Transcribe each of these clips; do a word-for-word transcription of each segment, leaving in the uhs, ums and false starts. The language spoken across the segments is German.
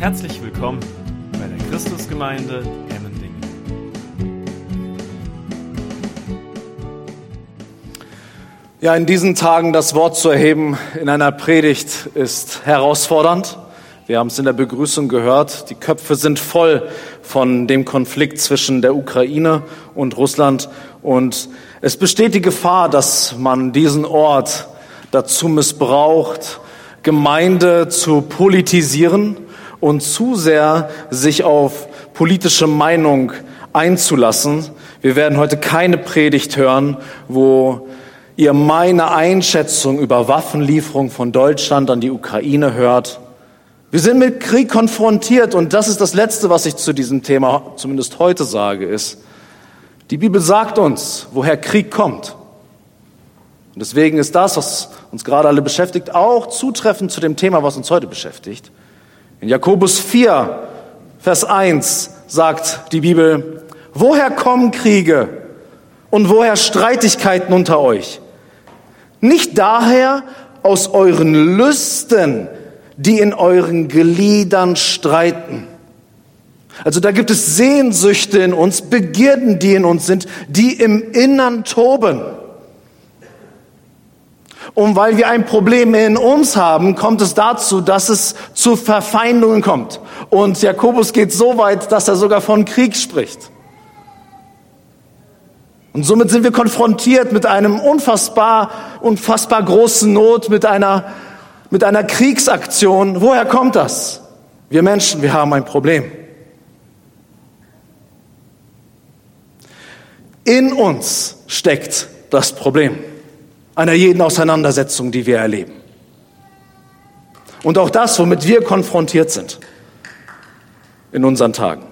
Herzlich willkommen bei der Christusgemeinde Emmendingen. Ja, in diesen Tagen das Wort zu erheben in einer Predigt ist herausfordernd. Wir haben es in der Begrüßung gehört, die Köpfe sind voll von dem Konflikt zwischen der Ukraine und Russland. Und es besteht die Gefahr, dass man diesen Ort dazu missbraucht, Gemeinde zu politisieren und zu sehr sich auf politische Meinung einzulassen. Wir werden heute keine Predigt hören, wo ihr meine Einschätzung über Waffenlieferung von Deutschland an die Ukraine hört. Wir sind mit Krieg konfrontiert und das ist das Letzte, was ich zu diesem Thema zumindest heute sage, ist, die Bibel sagt uns, woher Krieg kommt. Und deswegen ist das, was uns gerade alle beschäftigt, auch zutreffend zu dem Thema, was uns heute beschäftigt. In Jakobus vier, Vers eins sagt die Bibel, woher kommen Kriege und woher Streitigkeiten unter euch? Nicht daher aus euren Lüsten, die in euren Gliedern streiten. Also da gibt es Sehnsüchte in uns, Begierden, die in uns sind, die im Innern toben. Und weil wir ein Problem in uns haben, kommt es dazu, dass es zu Verfeindungen kommt. Und Jakobus geht so weit, dass er sogar von Krieg spricht. Und somit sind wir konfrontiert mit einem unfassbar, unfassbar großen Not, mit einer, mit einer Kriegsaktion. Woher kommt das? Wir Menschen, wir haben ein Problem. In uns steckt das Problem einer jeden Auseinandersetzung, die wir erleben. Und auch das, womit wir konfrontiert sind in unseren Tagen.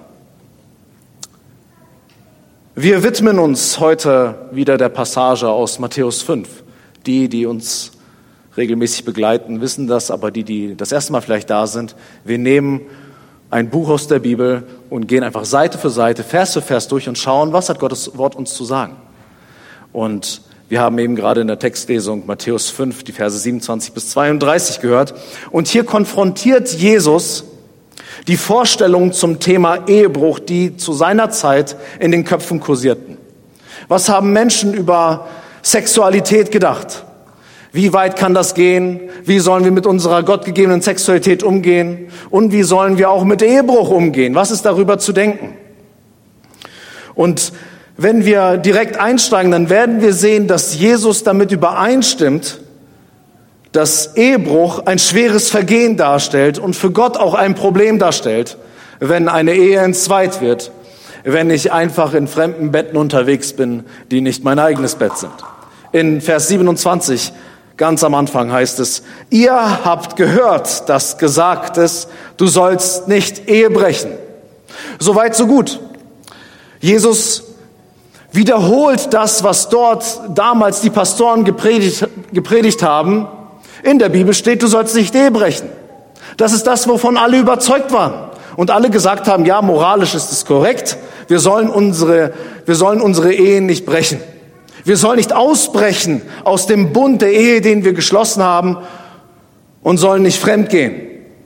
Wir widmen uns heute wieder der Passage aus Matthäus fünf. Die, die uns regelmäßig begleiten, wissen das, aber die, die das erste Mal vielleicht da sind, wir nehmen ein Buch aus der Bibel und gehen einfach Seite für Seite, Vers für Vers durch und schauen, was hat Gottes Wort uns zu sagen. Und wir haben eben gerade in der Textlesung Matthäus fünf, die Verse siebenundzwanzig bis zweiunddreißig gehört. Und hier konfrontiert Jesus die Vorstellungen zum Thema Ehebruch, die zu seiner Zeit in den Köpfen kursierten. Was haben Menschen über Sexualität gedacht? Wie weit kann das gehen? Wie sollen wir mit unserer gottgegebenen Sexualität umgehen? Und wie sollen wir auch mit Ehebruch umgehen? Was ist darüber zu denken? Und wenn wir direkt einsteigen, dann werden wir sehen, dass Jesus damit übereinstimmt, dass Ehebruch ein schweres Vergehen darstellt und für Gott auch ein Problem darstellt, wenn eine Ehe entzweit wird, wenn ich einfach in fremden Betten unterwegs bin, die nicht mein eigenes Bett sind. In Vers siebenundzwanzig, ganz am Anfang heißt es, ihr habt gehört, dass gesagt ist, du sollst nicht Ehe brechen. Soweit, so gut. Jesus wiederholt das, was dort damals die Pastoren gepredigt, gepredigt haben. In der Bibel steht, du sollst nicht Ehe brechen. Das ist das, wovon alle überzeugt waren. Und alle gesagt haben, ja, moralisch ist es korrekt. Wir sollen unsere, wir sollen unsere Ehen nicht brechen. Wir sollen nicht ausbrechen aus dem Bund der Ehe, den wir geschlossen haben, und sollen nicht fremdgehen.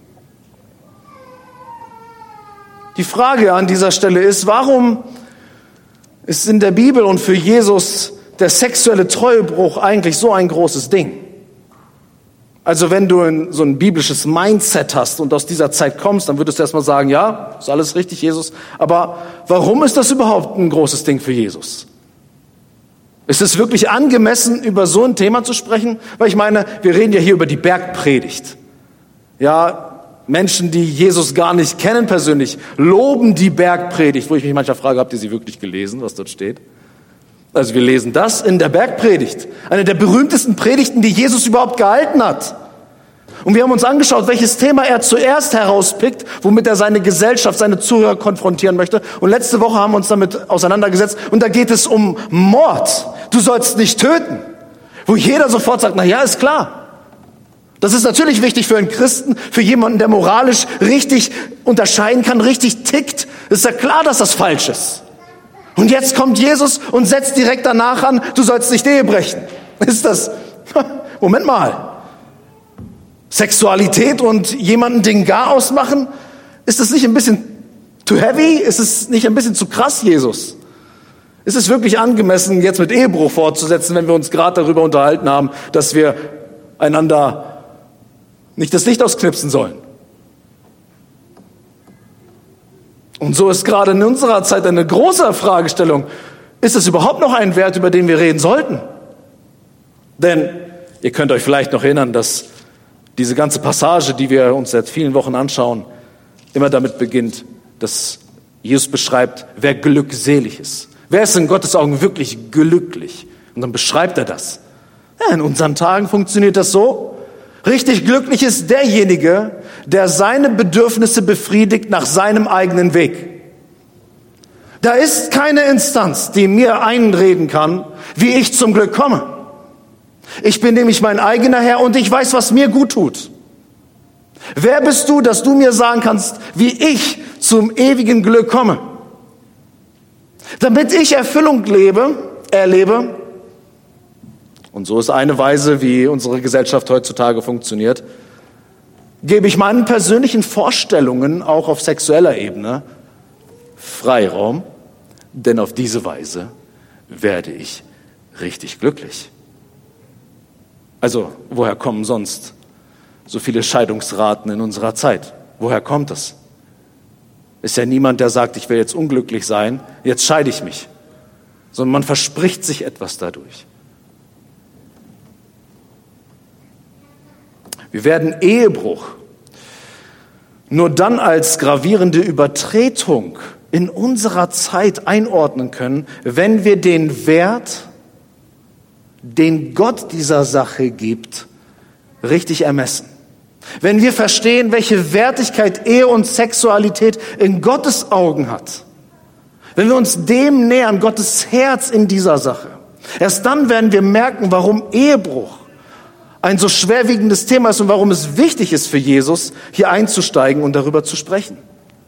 Die Frage an dieser Stelle ist, warum ist in der Bibel und für Jesus der sexuelle Treuebruch eigentlich so ein großes Ding? Also wenn du so ein biblisches Mindset hast und aus dieser Zeit kommst, dann würdest du erstmal sagen, ja, ist alles richtig, Jesus. Aber warum ist das überhaupt ein großes Ding für Jesus? Ist es wirklich angemessen, über so ein Thema zu sprechen? Weil ich meine, wir reden ja hier über die Bergpredigt. Ja, Menschen, die Jesus gar nicht kennen persönlich, loben die Bergpredigt, wo ich mich manchmal frage, habt ihr sie wirklich gelesen, was dort steht? Also wir lesen das in der Bergpredigt, eine der berühmtesten Predigten, die Jesus überhaupt gehalten hat. Und wir haben uns angeschaut, welches Thema er zuerst herauspickt, womit er seine Gesellschaft, seine Zuhörer konfrontieren möchte. Und letzte Woche haben wir uns damit auseinandergesetzt und da geht es um Mord. Du sollst nicht töten. Wo jeder sofort sagt, na ja, ist klar. Das ist natürlich wichtig für einen Christen, für jemanden, der moralisch richtig unterscheiden kann, richtig tickt. Ist ja klar, dass das falsch ist. Und jetzt kommt Jesus und setzt direkt danach an, du sollst nicht Ehe brechen. Ist das, Moment mal, Sexualität und jemanden den Garaus machen? Ist es nicht ein bisschen too heavy? Ist es nicht ein bisschen zu krass, Jesus? Ist es wirklich angemessen, jetzt mit Ehebruch fortzusetzen, wenn wir uns gerade darüber unterhalten haben, dass wir einander nicht das Licht ausknipsen sollen? Und so ist gerade in unserer Zeit eine große Fragestellung. Ist es überhaupt noch ein Wert, über den wir reden sollten? Denn ihr könnt euch vielleicht noch erinnern, dass diese ganze Passage, die wir uns seit vielen Wochen anschauen, immer damit beginnt, dass Jesus beschreibt, wer glückselig ist. Wer ist in Gottes Augen wirklich glücklich? Und dann beschreibt er das. Ja, in unseren Tagen funktioniert das so. Richtig glücklich ist derjenige, der seine Bedürfnisse befriedigt nach seinem eigenen Weg. Da ist keine Instanz, die mir einreden kann, wie ich zum Glück komme. Ich bin nämlich mein eigener Herr und ich weiß, was mir gut tut. Wer bist du, dass du mir sagen kannst, wie ich zum ewigen Glück komme? Damit ich Erfüllung lebe, erlebe, und so ist eine Weise, wie unsere Gesellschaft heutzutage funktioniert, gebe ich meinen persönlichen Vorstellungen auch auf sexueller Ebene Freiraum, denn auf diese Weise werde ich richtig glücklich. Also, woher kommen sonst so viele Scheidungsraten in unserer Zeit? Woher kommt das? Ist ja niemand, der sagt, ich will jetzt unglücklich sein, jetzt scheide ich mich. Sondern man verspricht sich etwas dadurch. Wir werden Ehebruch nur dann als gravierende Übertretung in unserer Zeit einordnen können, wenn wir den Wert, den Gott dieser Sache gibt, richtig ermessen. Wenn wir verstehen, welche Wertigkeit Ehe und Sexualität in Gottes Augen hat. Wenn wir uns dem nähern, Gottes Herz in dieser Sache. Erst dann werden wir merken, warum Ehebruch ein so schwerwiegendes Thema ist und warum es wichtig ist für Jesus, hier einzusteigen und darüber zu sprechen.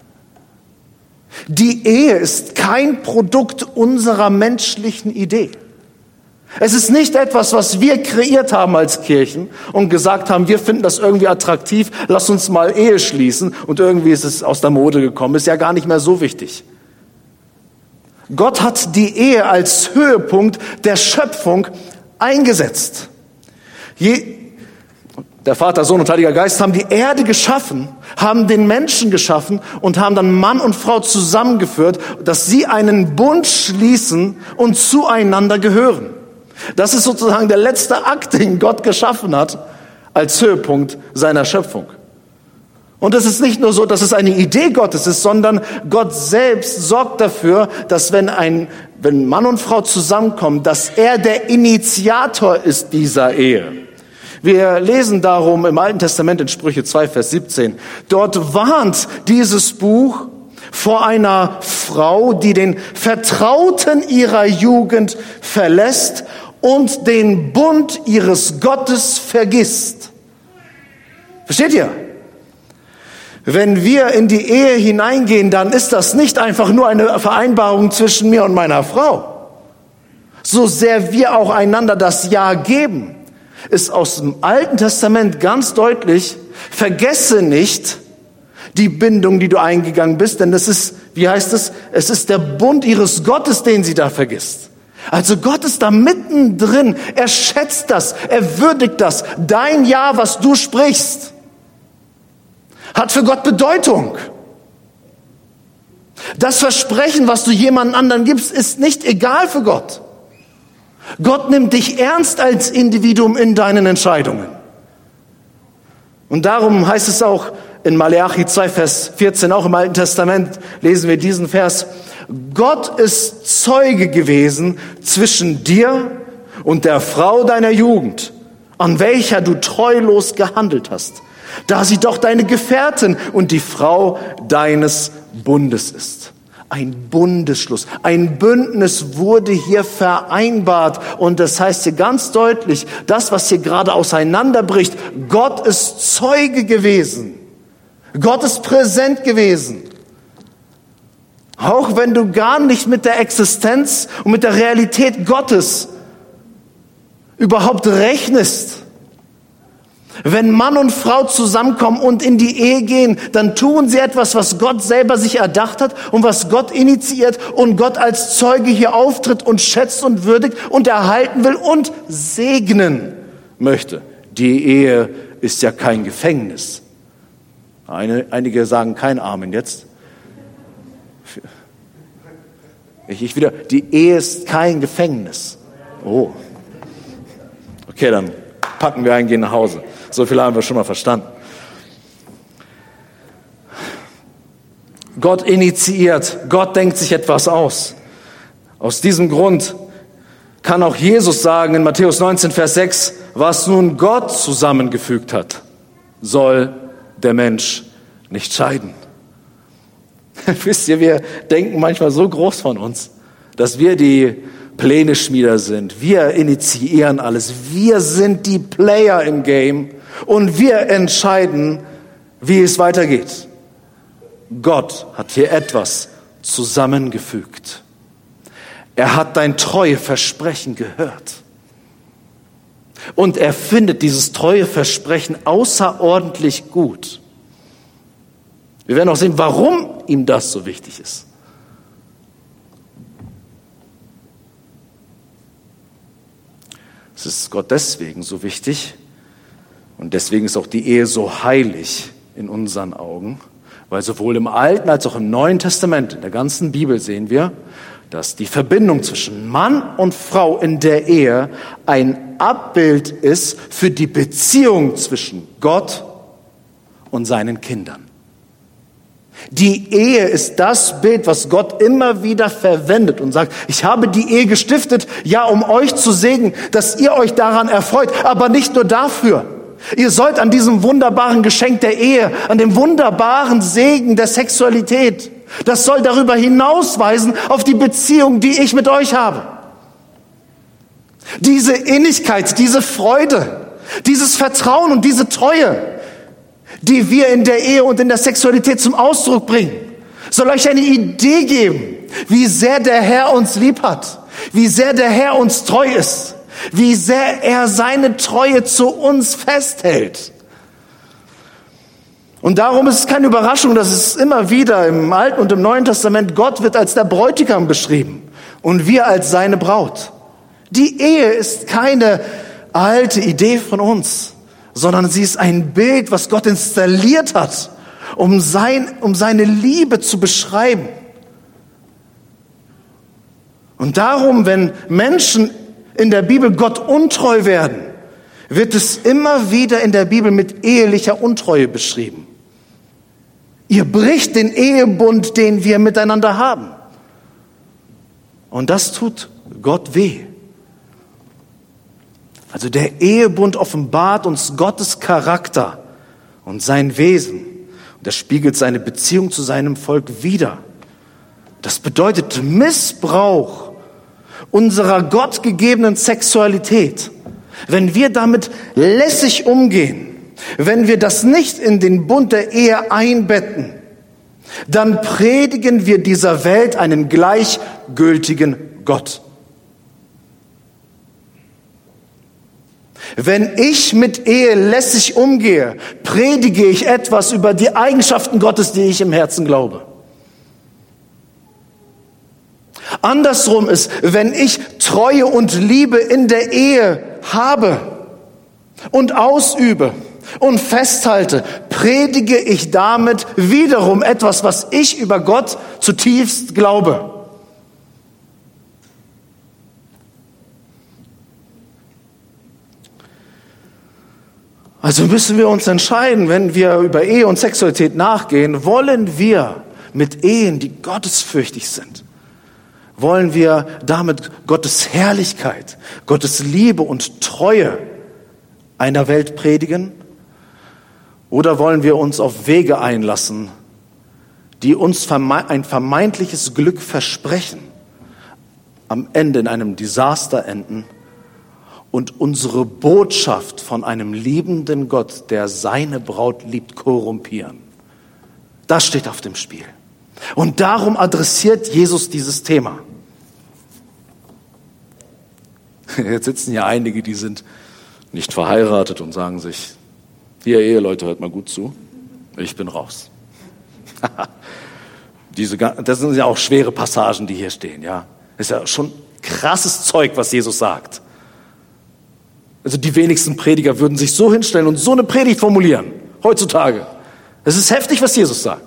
Die Ehe ist kein Produkt unserer menschlichen Idee. Es ist nicht etwas, was wir kreiert haben als Kirchen und gesagt haben, wir finden das irgendwie attraktiv, lass uns mal Ehe schließen und irgendwie ist es aus der Mode gekommen, ist ja gar nicht mehr so wichtig. Gott hat die Ehe als Höhepunkt der Schöpfung eingesetzt. Je, der Vater, Sohn und Heiliger Geist haben die Erde geschaffen, haben den Menschen geschaffen und haben dann Mann und Frau zusammengeführt, dass sie einen Bund schließen und zueinander gehören. Das ist sozusagen der letzte Akt, den Gott geschaffen hat, als Höhepunkt seiner Schöpfung. Und es ist nicht nur so, dass es eine Idee Gottes ist, sondern Gott selbst sorgt dafür, dass wenn ein, wenn Mann und Frau zusammenkommen, dass er der Initiator ist dieser Ehe. Wir lesen darum im Alten Testament in Sprüche zwei, Vers siebzehn. Dort warnt dieses Buch vor einer Frau, die den Vertrauten ihrer Jugend verlässt und den Bund ihres Gottes vergisst. Versteht ihr? Wenn wir in die Ehe hineingehen, dann ist das nicht einfach nur eine Vereinbarung zwischen mir und meiner Frau. So sehr wir auch einander das Ja geben, ist aus dem Alten Testament ganz deutlich, vergesse nicht die Bindung, die du eingegangen bist, denn es ist, wie heißt es, es ist der Bund ihres Gottes, den sie da vergisst. Also Gott ist da mittendrin, er schätzt das, er würdigt das. Dein Ja, was du sprichst, hat für Gott Bedeutung. Das Versprechen, was du jemand anderen gibst, ist nicht egal für Gott. Gott nimmt dich ernst als Individuum in deinen Entscheidungen. Und darum heißt es auch in Maleachi zwei, Vers vierzehn, auch im Alten Testament, lesen wir diesen Vers. Gott ist Zeuge gewesen zwischen dir und der Frau deiner Jugend, an welcher du treulos gehandelt hast, da sie doch deine Gefährtin und die Frau deines Bundes ist. Ein Bundesschluss, ein Bündnis wurde hier vereinbart und das heißt hier ganz deutlich, das, was hier gerade auseinanderbricht, Gott ist Zeuge gewesen. Gott ist präsent gewesen. Auch wenn du gar nicht mit der Existenz und mit der Realität Gottes überhaupt rechnest. Wenn Mann und Frau zusammenkommen und in die Ehe gehen, dann tun sie etwas, was Gott selber sich erdacht hat und was Gott initiiert und Gott als Zeuge hier auftritt und schätzt und würdigt und erhalten will und segnen möchte. Die Ehe ist ja kein Gefängnis. Eine, einige sagen kein Amen jetzt. Ich, ich wieder, die Ehe ist kein Gefängnis. Oh. Okay, dann packen wir ein, gehen nach Hause. So viel haben wir schon mal verstanden. Gott initiiert, Gott denkt sich etwas aus. Aus diesem Grund kann auch Jesus sagen in Matthäus neunzehn, Vers sechs, was nun Gott zusammengefügt hat, soll der Mensch nicht scheiden. Wisst ihr, wir denken manchmal so groß von uns, dass wir die Pläne-Schmieder sind. Wir initiieren alles. Wir sind die Player im Game und wir entscheiden, wie es weitergeht. Gott hat hier etwas zusammengefügt. Er hat dein treue Versprechen gehört. Und er findet dieses treue Versprechen außerordentlich gut. Wir werden auch sehen, warum ihm das so wichtig ist. Es ist Gott deswegen so wichtig und deswegen ist auch die Ehe so heilig in unseren Augen, weil sowohl im Alten als auch im Neuen Testament, in der ganzen Bibel sehen wir, dass die Verbindung zwischen Mann und Frau in der Ehe ein Abbild ist für die Beziehung zwischen Gott und seinen Kindern. Die Ehe ist das Bild, was Gott immer wieder verwendet und sagt, ich habe die Ehe gestiftet, ja, um euch zu segnen, dass ihr euch daran erfreut, aber nicht nur dafür. Ihr sollt an diesem wunderbaren Geschenk der Ehe, an dem wunderbaren Segen der Sexualität, das soll darüber hinausweisen auf die Beziehung, die ich mit euch habe. Diese Innigkeit, diese Freude, dieses Vertrauen und diese Treue, die wir in der Ehe und in der Sexualität zum Ausdruck bringen, soll euch eine Idee geben, wie sehr der Herr uns lieb hat, wie sehr der Herr uns treu ist, wie sehr er seine Treue zu uns festhält. Und darum ist es keine Überraschung, dass es immer wieder im Alten und im Neuen Testament Gott wird als der Bräutigam beschrieben und wir als seine Braut. Die Ehe ist keine alte Idee von uns, sondern sie ist ein Bild, was Gott installiert hat, um, sein, um seine Liebe zu beschreiben. Und darum, wenn Menschen in der Bibel Gott untreu werden, wird es immer wieder in der Bibel mit ehelicher Untreue beschrieben. Ihr bricht den Ehebund, den wir miteinander haben. Und das tut Gott weh. Also der Ehebund offenbart uns Gottes Charakter und sein Wesen. Und er spiegelt seine Beziehung zu seinem Volk wider. Das bedeutet Missbrauch unserer gottgegebenen Sexualität. Wenn wir damit lässig umgehen, wenn wir das nicht in den Bund der Ehe einbetten, dann predigen wir dieser Welt einen gleichgültigen Gott. Wenn ich mit Ehe lässig umgehe, predige ich etwas über die Eigenschaften Gottes, die ich im Herzen glaube. Andersrum ist, wenn ich Treue und Liebe in der Ehe habe und ausübe und festhalte, predige ich damit wiederum etwas, was ich über Gott zutiefst glaube. Also müssen wir uns entscheiden, wenn wir über Ehe und Sexualität nachgehen, wollen wir mit Ehen, die gottesfürchtig sind, wollen wir damit Gottes Herrlichkeit, Gottes Liebe und Treue einer Welt predigen? Oder wollen wir uns auf Wege einlassen, die uns ein vermeintliches Glück versprechen, am Ende in einem Desaster enden und unsere Botschaft von einem liebenden Gott, der seine Braut liebt, korrumpieren? Das steht auf dem Spiel. Und darum adressiert Jesus dieses Thema. Jetzt sitzen ja einige, die sind nicht verheiratet und sagen sich, Hier, Eheleute, hört mal gut zu. Ich bin raus. Diese, das sind ja auch schwere Passagen, die hier stehen. Ja, das ist ja schon krasses Zeug, was Jesus sagt. Also die wenigsten Prediger würden sich so hinstellen und so eine Predigt formulieren, heutzutage. Es ist heftig, was Jesus sagt.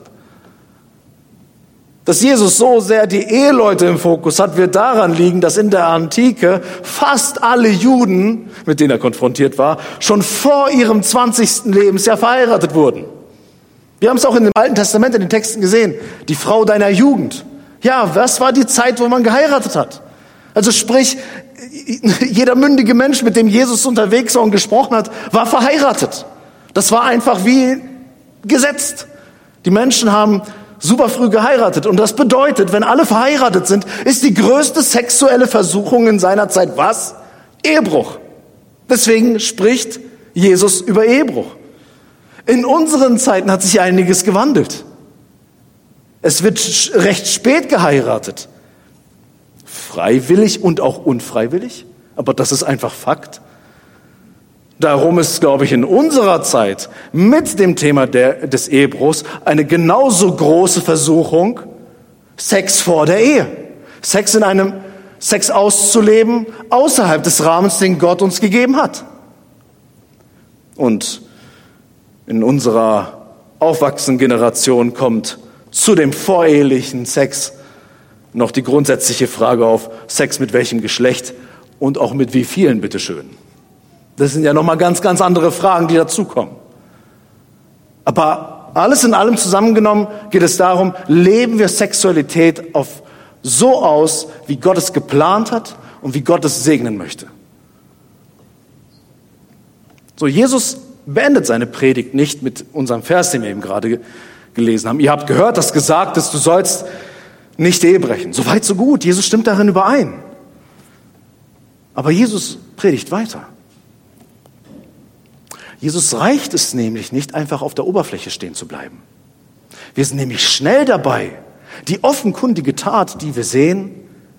Dass Jesus so sehr die Eheleute im Fokus hat, wird daran liegen, dass in der Antike fast alle Juden, mit denen er konfrontiert war, schon vor ihrem zwanzigsten Lebensjahr verheiratet wurden. Wir haben es auch in dem Alten Testament in den Texten gesehen. Die Frau deiner Jugend. Ja, was war die Zeit, wo man geheiratet hat? Also sprich, jeder mündige Mensch, mit dem Jesus unterwegs war und gesprochen hat, war verheiratet. Das war einfach wie gesetzt. Die Menschen haben super früh geheiratet. Und das bedeutet, wenn alle verheiratet sind, ist die größte sexuelle Versuchung in seiner Zeit was? Ehebruch. Deswegen spricht Jesus über Ehebruch. In unseren Zeiten hat sich einiges gewandelt. Es wird recht spät geheiratet. Freiwillig und auch unfreiwillig. Aber das ist einfach Fakt. Darum ist, glaube ich, in unserer Zeit mit dem Thema der, des Ehebruchs eine genauso große Versuchung, Sex vor der Ehe. Sex in einem, Sex auszuleben außerhalb des Rahmens, den Gott uns gegeben hat. Und in unserer aufwachsenden Generation kommt zu dem vorehelichen Sex noch die grundsätzliche Frage auf, Sex mit welchem Geschlecht und auch mit wie vielen, bitteschön. Das sind ja nochmal ganz, ganz andere Fragen, die dazukommen. Aber alles in allem zusammengenommen geht es darum, leben wir Sexualität auf so aus, wie Gott es geplant hat und wie Gott es segnen möchte. So, Jesus beendet seine Predigt nicht mit unserem Vers, den wir eben gerade gelesen haben. Ihr habt gehört, dass gesagt ist, du sollst nicht Ehe brechen. So weit, so gut. Jesus stimmt darin überein. Aber Jesus predigt weiter. Jesus reicht es nämlich nicht, einfach auf der Oberfläche stehen zu bleiben. Wir sind nämlich schnell dabei, die offenkundige Tat, die wir sehen,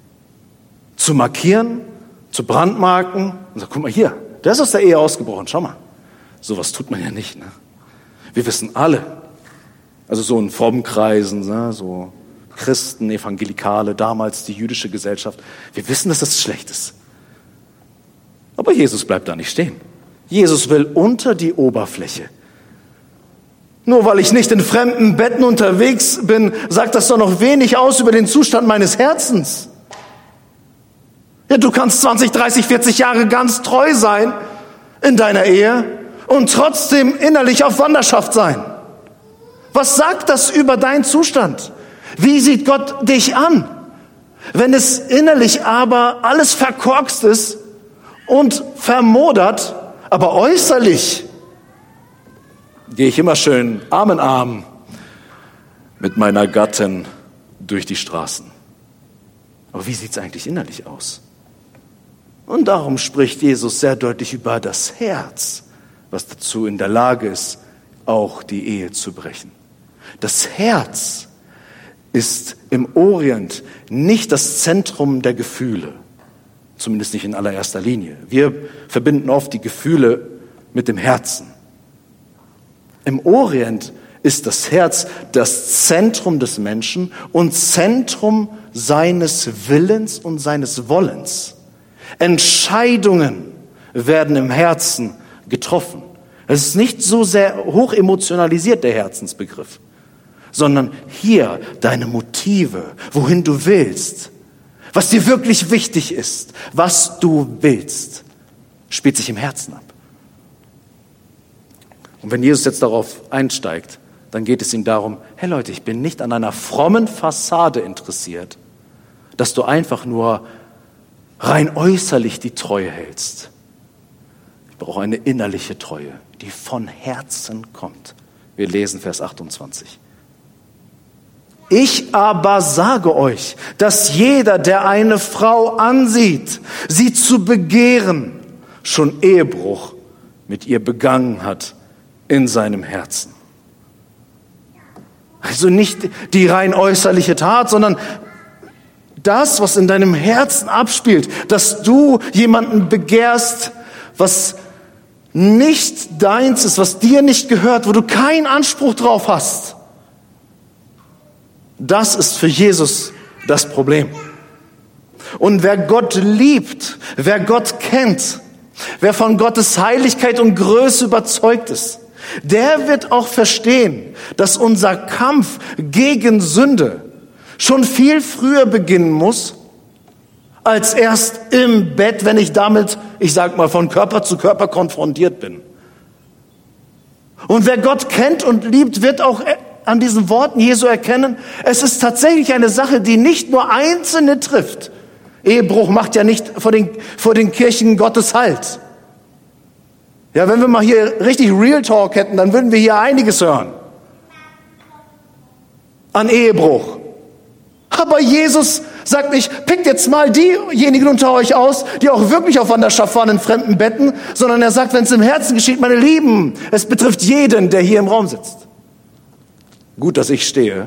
zu markieren, zu brandmarken und sagen, guck mal hier, der ist aus der Ehe ausgebrochen, schau mal. Sowas tut man ja nicht, ne? Wir wissen alle, also so in frommen Kreisen, ne, so Christen, Evangelikale, damals die jüdische Gesellschaft, wir wissen, dass das schlecht ist. Aber Jesus bleibt da nicht stehen. Jesus will unter die Oberfläche. Nur weil ich nicht in fremden Betten unterwegs bin, sagt das doch noch wenig aus über den Zustand meines Herzens. Ja, du kannst zwanzig, dreißig, vierzig Jahre ganz treu sein in deiner Ehe und trotzdem innerlich auf Wanderschaft sein. Was sagt das über deinen Zustand? Wie sieht Gott dich an? Wenn es innerlich aber alles verkorkst ist und vermodert, aber äußerlich gehe ich immer schön Arm in Arm mit meiner Gattin durch die Straßen. Aber wie sieht es eigentlich innerlich aus? Und darum spricht Jesus sehr deutlich über das Herz, was dazu in der Lage ist, auch die Ehe zu brechen. Das Herz ist im Orient nicht das Zentrum der Gefühle, zumindest nicht in allererster Linie. Wir verbinden oft die Gefühle mit dem Herzen. Im Orient ist das Herz das Zentrum des Menschen und Zentrum seines Willens und seines Wollens. Entscheidungen werden im Herzen getroffen. Es ist nicht so sehr hoch emotionalisiert, der Herzensbegriff, sondern hier deine Motive, wohin du willst, was dir wirklich wichtig ist, was du willst, spielt sich im Herzen ab. Und wenn Jesus jetzt darauf einsteigt, dann geht es ihm darum, hey Leute, ich bin nicht an einer frommen Fassade interessiert, dass du einfach nur rein äußerlich die Treue hältst. Ich brauche eine innerliche Treue, die von Herzen kommt. Wir lesen Vers achtundzwanzig. Ich aber sage euch, dass jeder, der eine Frau ansieht, sie zu begehren, schon Ehebruch mit ihr begangen hat in seinem Herzen. Also nicht die rein äußerliche Tat, sondern das, was in deinem Herzen abspielt, dass du jemanden begehrst, was nicht deins ist, was dir nicht gehört, wo du keinen Anspruch drauf hast, das ist für Jesus das Problem. Und wer Gott liebt, wer Gott kennt, wer von Gottes Heiligkeit und Größe überzeugt ist, der wird auch verstehen, dass unser Kampf gegen Sünde schon viel früher beginnen muss, als erst im Bett, wenn ich damit, ich sag mal, von Körper zu Körper konfrontiert bin. Und wer Gott kennt und liebt, wird auch an diesen Worten Jesu erkennen, es ist tatsächlich eine Sache, die nicht nur Einzelne trifft. Ehebruch macht ja nicht vor den, vor den Kirchen Gottes Halt. Ja, wenn wir mal hier richtig Real Talk hätten, dann würden wir hier einiges hören an Ehebruch. Aber Jesus sagt nicht, pickt jetzt mal diejenigen unter euch aus, die auch wirklich auf Wanderschaft waren in fremden Betten, sondern er sagt, wenn es im Herzen geschieht, meine Lieben, es betrifft jeden, der hier im Raum sitzt. Gut, dass ich stehe.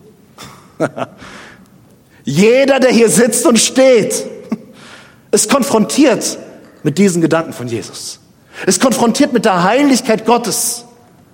Jeder, der hier sitzt und steht, ist konfrontiert mit diesen Gedanken von Jesus. Ist konfrontiert mit der Heiligkeit Gottes.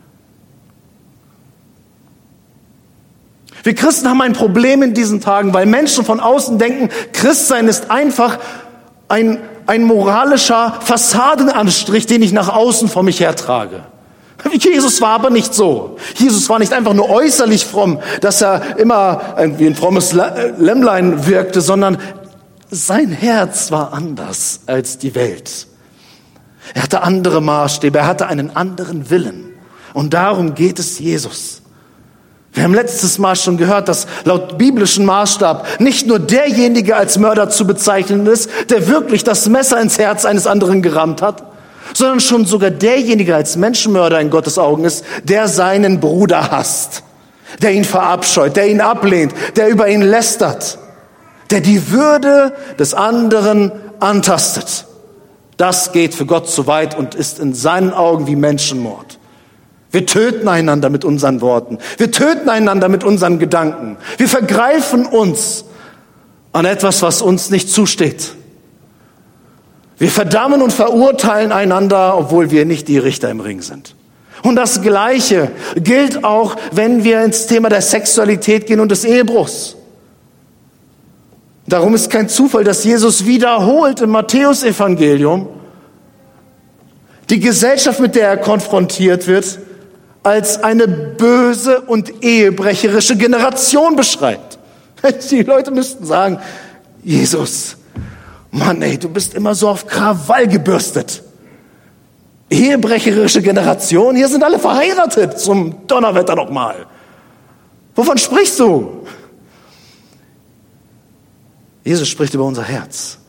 Wir Christen haben ein Problem in diesen Tagen, weil Menschen von außen denken, Christsein ist einfach ein, ein moralischer Fassadenanstrich, den ich nach außen vor mich hertrage. Jesus war aber nicht so. Jesus war nicht einfach nur äußerlich fromm, dass er immer wie ein frommes Lämmlein wirkte, sondern sein Herz war anders als die Welt. Er hatte andere Maßstäbe, er hatte einen anderen Willen. Und darum geht es Jesus. Wir haben letztes Mal schon gehört, dass laut biblischen Maßstab nicht nur derjenige als Mörder zu bezeichnen ist, der wirklich das Messer ins Herz eines anderen gerammt hat, sondern schon sogar derjenige als Menschenmörder in Gottes Augen ist, der seinen Bruder hasst, der ihn verabscheut, der ihn ablehnt, der über ihn lästert, der die Würde des anderen antastet. Das geht für Gott zu weit und ist in seinen Augen wie Menschenmord. Wir töten einander mit unseren Worten. Wir töten einander mit unseren Gedanken. Wir vergreifen uns an etwas, was uns nicht zusteht. Wir verdammen und verurteilen einander, obwohl wir nicht die Richter im Ring sind. Und das Gleiche gilt auch, wenn wir ins Thema der Sexualität gehen und des Ehebruchs. Darum ist kein Zufall, dass Jesus wiederholt im Matthäusevangelium die Gesellschaft, mit der er konfrontiert wird, als eine böse und ehebrecherische Generation beschreibt. Die Leute müssten sagen, Jesus, Mann, ey, du bist immer so auf Krawall gebürstet. Ehebrecherische Generation, hier sind alle verheiratet, zum Donnerwetter noch mal. Wovon sprichst du? Jesus spricht über unser Herz.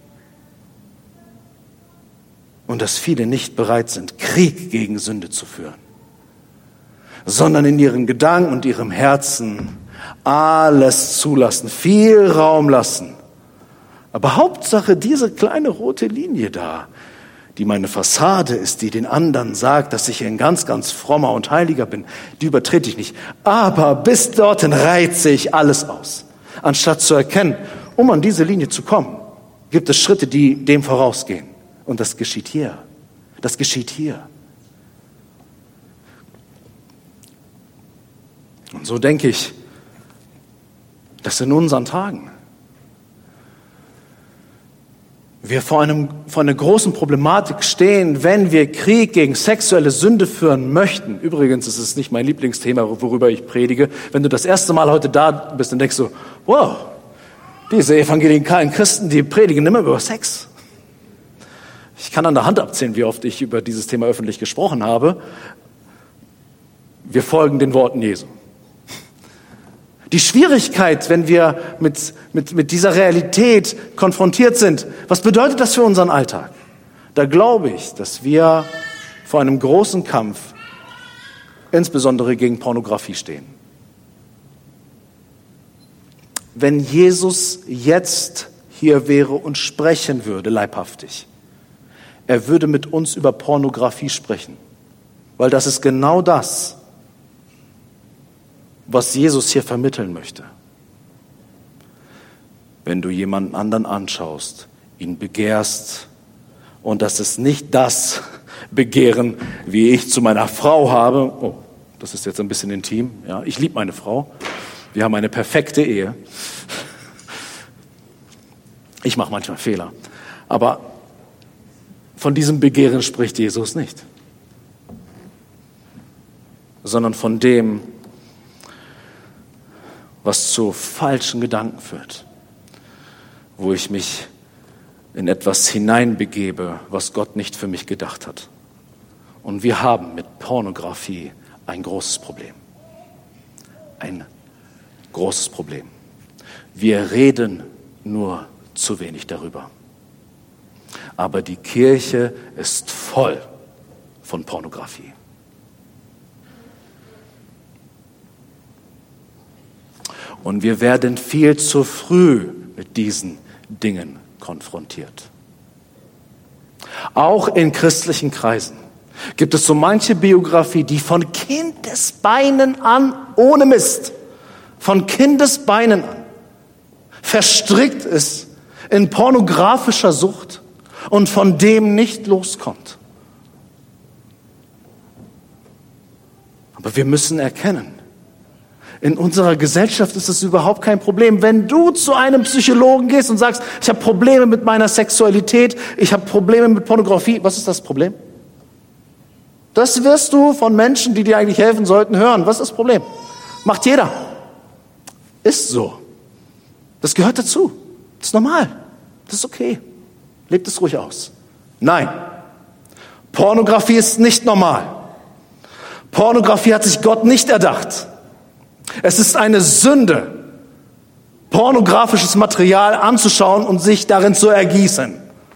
Und dass viele nicht bereit sind, Krieg gegen Sünde zu führen, sondern in ihren Gedanken und ihrem Herzen alles zulassen, viel Raum lassen. Aber Hauptsache diese kleine rote Linie da, die meine Fassade ist, die den anderen sagt, dass ich ein ganz, ganz frommer und heiliger bin, die übertrete ich nicht. Aber bis dorthin reize ich alles aus. Anstatt zu erkennen, um an diese Linie zu kommen, gibt es Schritte, die dem vorausgehen. Und das geschieht hier. Das geschieht hier. Und so denke ich, dass in unseren Tagen wir vor einem, vor einer großen Problematik stehen, wenn wir Krieg gegen sexuelle Sünde führen möchten. Übrigens ist es nicht mein Lieblingsthema, worüber ich predige. Wenn du das erste Mal heute da bist, dann denkst du, wow, diese evangelikalen Christen, die predigen immer über Sex. Ich kann an der Hand abzählen, wie oft ich über dieses Thema öffentlich gesprochen habe. Wir folgen den Worten Jesu. Die Schwierigkeit, wenn wir mit, mit, mit dieser Realität konfrontiert sind, was bedeutet das für unseren Alltag? Da glaube ich, dass wir vor einem großen Kampf, insbesondere gegen Pornografie, stehen. Wenn Jesus jetzt hier wäre und sprechen würde, leibhaftig, er würde mit uns über Pornografie sprechen, weil das ist genau das, was Jesus hier vermitteln möchte. Wenn du jemanden anderen anschaust, ihn begehrst, und das ist nicht das, Begehren, wie ich zu meiner Frau habe. Oh, das ist jetzt ein bisschen intim. Ja, ich liebe meine Frau. Wir haben eine perfekte Ehe. Ich mache manchmal Fehler. Aber von diesem Begehren spricht Jesus nicht. Sondern von dem, was zu falschen Gedanken führt. Wo ich mich in etwas hineinbegebe, was Gott nicht für mich gedacht hat. Und wir haben mit Pornografie ein großes Problem. Ein großes Problem. Wir reden nur zu wenig darüber. Aber die Kirche ist voll von Pornografie. Und wir werden viel zu früh mit diesen Dingen konfrontiert. Auch in christlichen Kreisen gibt es so manche Biografie, die von Kindesbeinen an, ohne Mist, von Kindesbeinen an, verstrickt ist in pornografischer Sucht und von dem nicht loskommt. Aber wir müssen erkennen, in unserer Gesellschaft ist es überhaupt kein Problem. Wenn du zu einem Psychologen gehst und sagst, ich habe Probleme mit meiner Sexualität, ich habe Probleme mit Pornografie, was ist das Problem? Das wirst du von Menschen, die dir eigentlich helfen sollten, hören. Was ist das Problem? Macht jeder. Ist so. Das gehört dazu. Das ist normal. Das ist okay. Lebt es ruhig aus. Nein. Pornografie ist nicht normal. Pornografie hat sich Gott nicht erdacht. Es ist eine Sünde, pornografisches Material anzuschauen und sich darin zu ergießen.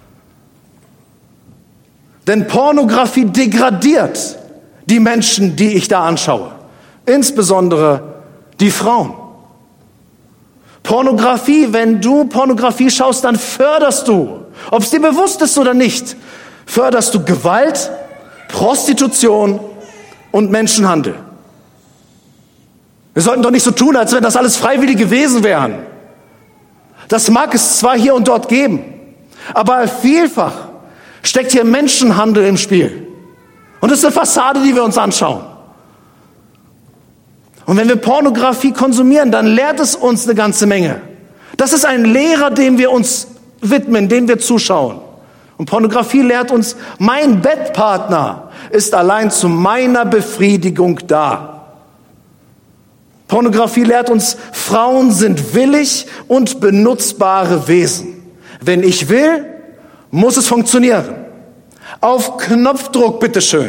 Denn Pornografie degradiert die Menschen, die ich da anschaue. Insbesondere die Frauen. Pornografie, wenn du Pornografie schaust, dann förderst du, ob es dir bewusst ist oder nicht, förderst du Gewalt, Prostitution und Menschenhandel. Wir sollten doch nicht so tun, als wenn das alles freiwillig gewesen wären. Das mag es zwar hier und dort geben, aber vielfach steckt hier Menschenhandel im Spiel. Und das ist eine Fassade, die wir uns anschauen. Und wenn wir Pornografie konsumieren, dann lehrt es uns eine ganze Menge. Das ist ein Lehrer, dem wir uns widmen, dem wir zuschauen. Und Pornografie lehrt uns, mein Bettpartner ist allein zu meiner Befriedigung da. Pornografie lehrt uns, Frauen sind willig und benutzbare Wesen. Wenn ich will, muss es funktionieren. Auf Knopfdruck, bitteschön.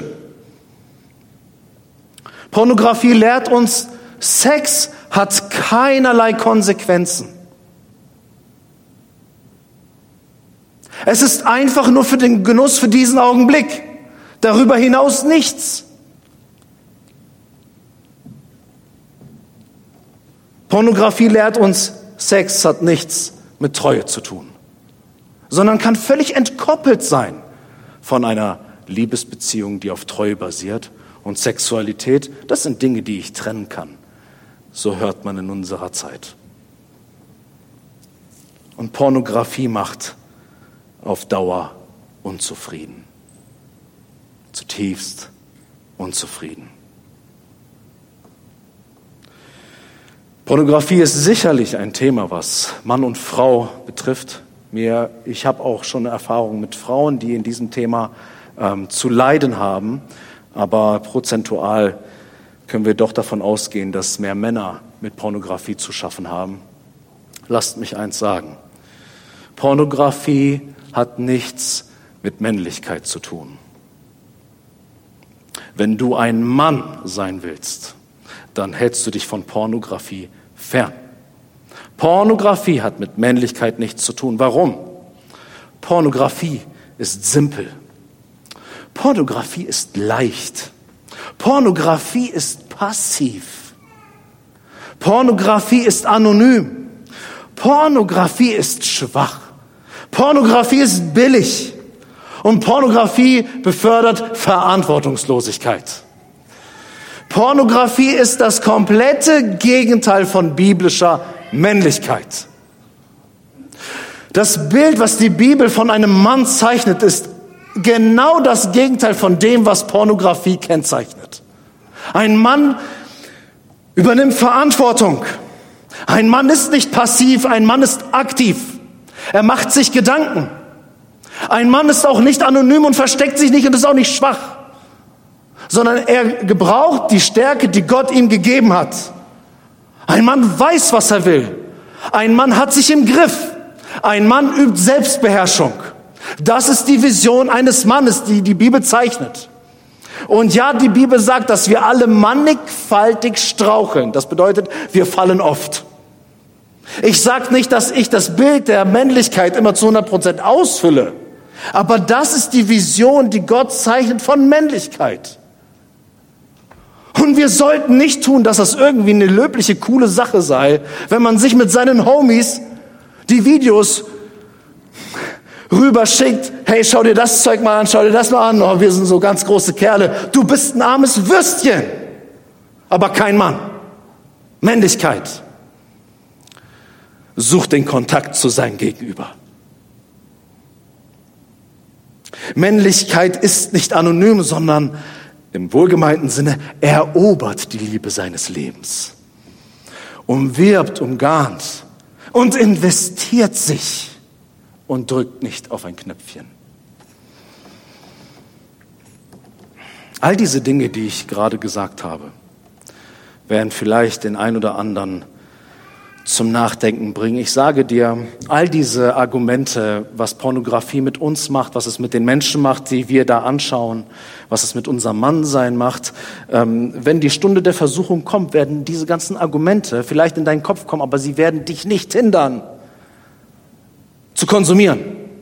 Pornografie lehrt uns, Sex hat keinerlei Konsequenzen. Es ist einfach nur für den Genuss für diesen Augenblick. Darüber hinaus nichts. Pornografie lehrt uns, Sex hat nichts mit Treue zu tun, sondern kann völlig entkoppelt sein von einer Liebesbeziehung, die auf Treue basiert. Und Sexualität, das sind Dinge, die ich trennen kann. So hört man in unserer Zeit. Und Pornografie macht auf Dauer unzufrieden. Zutiefst unzufrieden. Pornografie ist sicherlich ein Thema, was Mann und Frau betrifft. Mir, ich habe auch schon Erfahrungen mit Frauen, die in diesem Thema ähm, zu leiden haben. Aber prozentual können wir doch davon ausgehen, dass mehr Männer mit Pornografie zu schaffen haben. Lasst mich eins sagen. Pornografie hat nichts mit Männlichkeit zu tun. Wenn du ein Mann sein willst, dann hältst du dich von Pornografie fern. Pornografie hat mit Männlichkeit nichts zu tun. Warum? Pornografie ist simpel. Pornografie ist leicht. Pornografie ist passiv. Pornografie ist anonym. Pornografie ist schwach. Pornografie ist billig. Und Pornografie befördert Verantwortungslosigkeit. Pornografie ist das komplette Gegenteil von biblischer Männlichkeit. Das Bild, was die Bibel von einem Mann zeichnet, ist genau das Gegenteil von dem, was Pornografie kennzeichnet. Ein Mann übernimmt Verantwortung. Ein Mann ist nicht passiv, ein Mann ist aktiv. Er macht sich Gedanken. Ein Mann ist auch nicht anonym und versteckt sich nicht und ist auch nicht schwach, sondern er gebraucht die Stärke, die Gott ihm gegeben hat. Ein Mann weiß, was er will. Ein Mann hat sich im Griff. Ein Mann übt Selbstbeherrschung. Das ist die Vision eines Mannes, die die Bibel zeichnet. Und ja, die Bibel sagt, dass wir alle mannigfaltig straucheln. Das bedeutet, wir fallen oft. Ich sage nicht, dass ich das Bild der Männlichkeit immer zu hundert Prozent ausfülle. Aber das ist die Vision, die Gott zeichnet von Männlichkeit. Und wir sollten nicht tun, dass das irgendwie eine löbliche, coole Sache sei, wenn man sich mit seinen Homies die Videos rüberschickt. Hey, schau dir das Zeug mal an, schau dir das mal an. Oh, wir sind so ganz große Kerle. Du bist ein armes Würstchen, aber kein Mann. Männlichkeit. Sucht den Kontakt zu seinem Gegenüber. Männlichkeit ist nicht anonym, sondern im wohlgemeinten Sinne erobert die Liebe seines Lebens. Umwirbt, umgarnt und investiert sich und drückt nicht auf ein Knöpfchen. All diese Dinge, die ich gerade gesagt habe, werden vielleicht den ein oder anderen zum Nachdenken bringen. Ich sage dir, all diese Argumente, was Pornografie mit uns macht, was es mit den Menschen macht, die wir da anschauen, was es mit unserem Mannsein macht, ähm, wenn die Stunde der Versuchung kommt, werden diese ganzen Argumente vielleicht in deinen Kopf kommen, aber sie werden dich nicht hindern, zu konsumieren.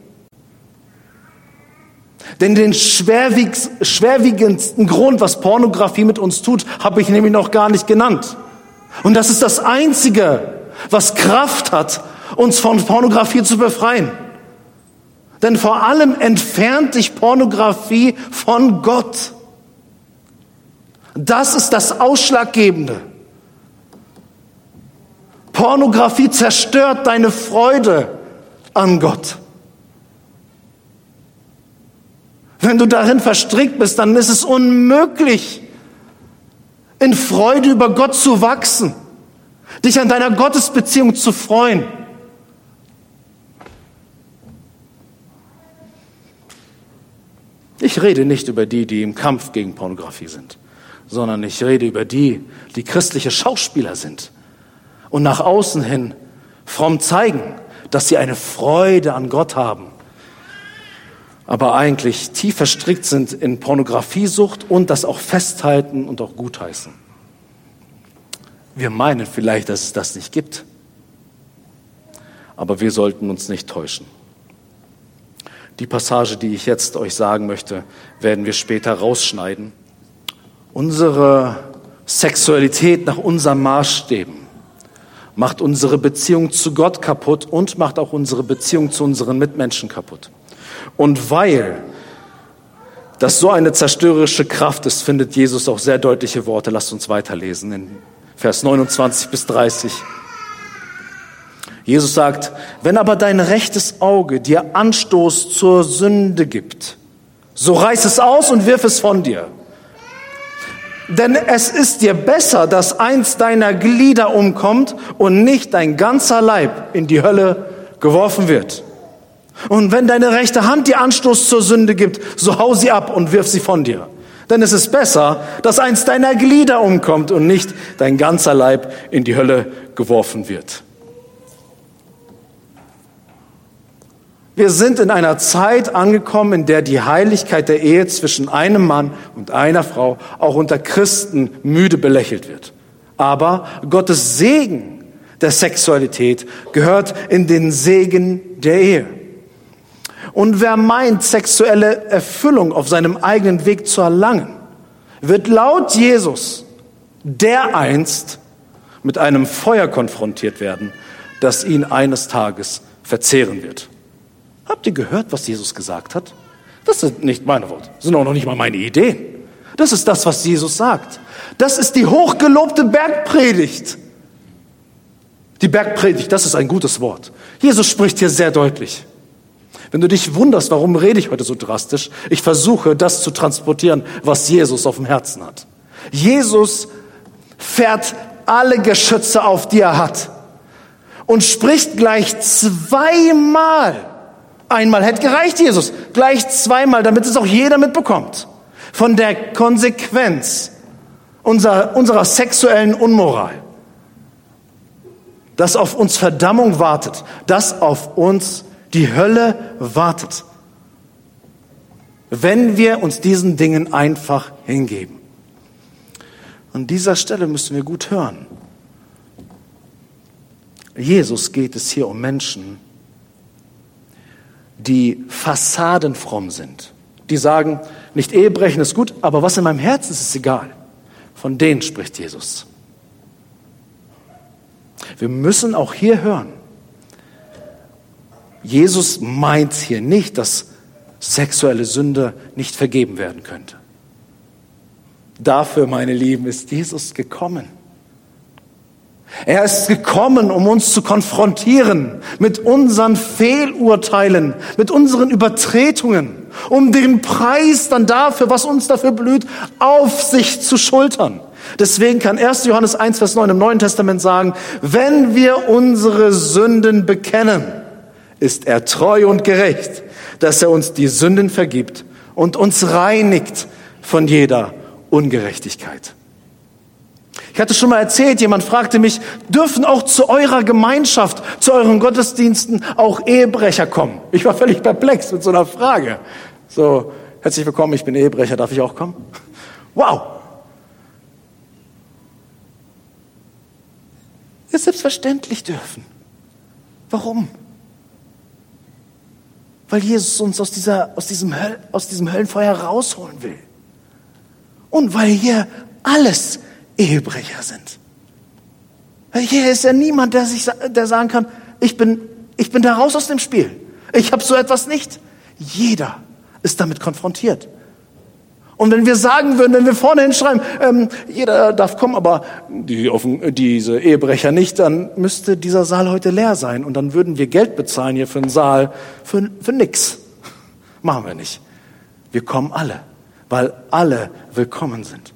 Denn den schwerwieg, schwerwiegendsten Grund, was Pornografie mit uns tut, habe ich nämlich noch gar nicht genannt. Und das ist das Einzige, was Kraft hat, uns von Pornografie zu befreien. Denn vor allem entfernt dich Pornografie von Gott. Das ist das Ausschlaggebende. Pornografie zerstört deine Freude an Gott. Wenn du darin verstrickt bist, dann ist es unmöglich, in Freude über Gott zu wachsen, dich an deiner Gottesbeziehung zu freuen. Ich rede nicht über die, die im Kampf gegen Pornografie sind, sondern ich rede über die, die christliche Schauspieler sind und nach außen hin fromm zeigen, dass sie eine Freude an Gott haben, aber eigentlich tief verstrickt sind in Pornografiesucht und das auch festhalten und auch gutheißen. Wir meinen vielleicht, dass es das nicht gibt, aber wir sollten uns nicht täuschen. Die Passage, die ich jetzt euch sagen möchte, werden wir später rausschneiden. Unsere Sexualität nach unseren Maßstäben macht unsere Beziehung zu Gott kaputt und macht auch unsere Beziehung zu unseren Mitmenschen kaputt. Und weil das so eine zerstörerische Kraft ist, findet Jesus auch sehr deutliche Worte. Lasst uns weiterlesen in Vers neunundzwanzig bis dreißig. Jesus sagt, wenn aber dein rechtes Auge dir Anstoß zur Sünde gibt, so reiß es aus und wirf es von dir. Denn es ist dir besser, dass eins deiner Glieder umkommt und nicht dein ganzer Leib in die Hölle geworfen wird. Und wenn deine rechte Hand dir Anstoß zur Sünde gibt, so hau sie ab und wirf sie von dir. Denn es ist besser, dass eins deiner Glieder umkommt und nicht dein ganzer Leib in die Hölle geworfen wird. Wir sind in einer Zeit angekommen, in der die Heiligkeit der Ehe zwischen einem Mann und einer Frau auch unter Christen müde belächelt wird. Aber Gottes Segen der Sexualität gehört in den Segen der Ehe. Und wer meint, sexuelle Erfüllung auf seinem eigenen Weg zu erlangen, wird laut Jesus dereinst mit einem Feuer konfrontiert werden, das ihn eines Tages verzehren wird. Habt ihr gehört, was Jesus gesagt hat? Das sind nicht meine Worte, das sind auch noch nicht mal meine Ideen. Das ist das, was Jesus sagt. Das ist die hochgelobte Bergpredigt. Die Bergpredigt, das ist ein gutes Wort. Jesus spricht hier sehr deutlich. Wenn du dich wunderst, warum rede ich heute so drastisch, ich versuche, das zu transportieren, was Jesus auf dem Herzen hat. Jesus fährt alle Geschütze auf, die er hat, und spricht gleich zweimal. Einmal hätte gereicht, Jesus, gleich zweimal, damit es auch jeder mitbekommt, von der Konsequenz unserer, unserer sexuellen Unmoral. Dass auf uns Verdammung wartet, dass auf uns die Hölle wartet, wenn wir uns diesen Dingen einfach hingeben. An dieser Stelle müssen wir gut hören. Jesus geht es hier um Menschen, die fassadenfromm sind. Die sagen, nicht Ehebrechen ist gut, aber was in meinem Herzen ist, ist egal. Von denen spricht Jesus. Wir müssen auch hier hören. Jesus meint hier nicht, dass sexuelle Sünde nicht vergeben werden könnte. Dafür, meine Lieben, ist Jesus gekommen. Er ist gekommen, um uns zu konfrontieren mit unseren Fehlurteilen, mit unseren Übertretungen, um den Preis dann dafür, was uns dafür blüht, auf sich zu schultern. Deswegen kann erster Johannes eins, Vers neun im Neuen Testament sagen, wenn wir unsere Sünden bekennen, ist er treu und gerecht, dass er uns die Sünden vergibt und uns reinigt von jeder Ungerechtigkeit. Ich hatte schon mal erzählt, jemand fragte mich, dürfen auch zu eurer Gemeinschaft, zu euren Gottesdiensten auch Ehebrecher kommen? Ich war völlig perplex mit so einer Frage. So, herzlich willkommen, ich bin Ehebrecher, darf ich auch kommen? Wow! Wir selbstverständlich dürfen. Warum? Weil Jesus uns aus, dieser, aus, diesem Höll, aus diesem Höllenfeuer rausholen will. Und weil hier alles Ehebrecher sind. Weil hier ist ja niemand, der, sich, der sagen kann, ich bin, ich bin da raus aus dem Spiel. Ich habe so etwas nicht. Jeder ist damit konfrontiert. Und wenn wir sagen würden, wenn wir vorne hinschreiben, ähm, jeder darf kommen, aber die, diese Ehebrecher nicht, dann müsste dieser Saal heute leer sein. Und dann würden wir Geld bezahlen hier für einen Saal für, für nix. Machen wir nicht. Wir kommen alle, weil alle willkommen sind.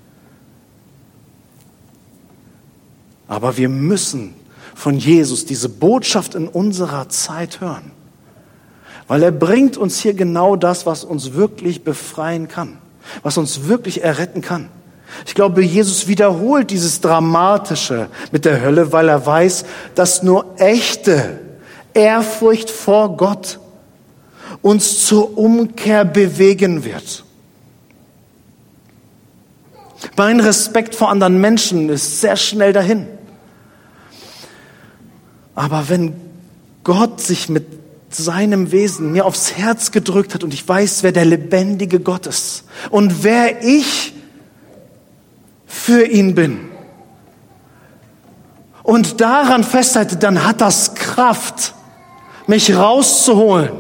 Aber wir müssen von Jesus diese Botschaft in unserer Zeit hören. Weil er bringt uns hier genau das, was uns wirklich befreien kann. Was uns wirklich erretten kann. Ich glaube, Jesus wiederholt dieses Dramatische mit der Hölle, weil er weiß, dass nur echte Ehrfurcht vor Gott uns zur Umkehr bewegen wird. Mein Respekt vor anderen Menschen ist sehr schnell dahin. Aber wenn Gott sich mit seinem Wesen mir aufs Herz gedrückt hat und ich weiß, wer der lebendige Gott ist und wer ich für ihn bin und daran festhalte, dann hat das Kraft, mich rauszuholen.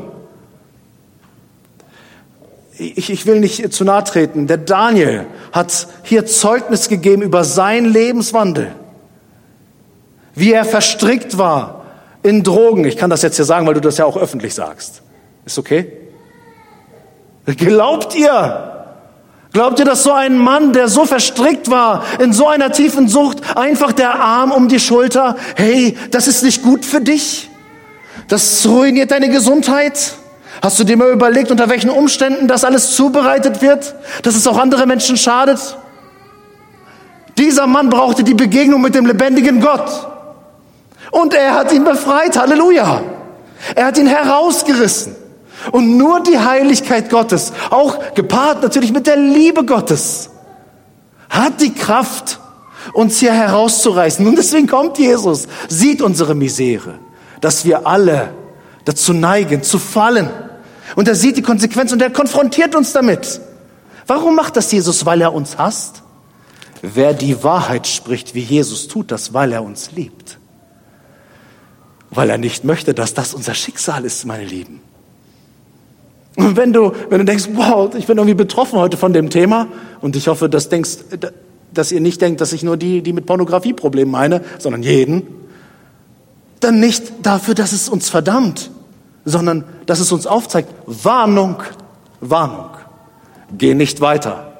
Ich, ich will nicht zu nahe treten. Der Daniel hat hier Zeugnis gegeben über seinen Lebenswandel, wie er verstrickt war in Drogen. Ich kann das jetzt hier sagen, weil du das ja auch öffentlich sagst. Ist okay? Glaubt ihr? Glaubt ihr, dass so ein Mann, der so verstrickt war, in so einer tiefen Sucht, einfach der Arm um die Schulter, hey, das ist nicht gut für dich? Das ruiniert deine Gesundheit? Hast du dir mal überlegt, unter welchen Umständen das alles zubereitet wird? Dass es auch andere Menschen schadet? Dieser Mann brauchte die Begegnung mit dem lebendigen Gott. Und er hat ihn befreit, Halleluja. Er hat ihn herausgerissen. Und nur die Heiligkeit Gottes, auch gepaart natürlich mit der Liebe Gottes, hat die Kraft, uns hier herauszureißen. Und deswegen kommt Jesus, sieht unsere Misere, dass wir alle dazu neigen, zu fallen. Und er sieht die Konsequenz und er konfrontiert uns damit. Warum macht das Jesus? Weil er uns hasst? Wer die Wahrheit spricht, wie Jesus, tut das, weil er uns liebt. Weil er nicht möchte, dass das unser Schicksal ist, meine Lieben. Und wenn du, wenn du denkst, wow, ich bin irgendwie betroffen heute von dem Thema, und ich hoffe, dass, denkst, dass ihr nicht denkt, dass ich nur die, die mit Pornografieproblemen meine, sondern jeden, dann nicht dafür, dass es uns verdammt, sondern dass es uns aufzeigt, Warnung, Warnung, geh nicht weiter.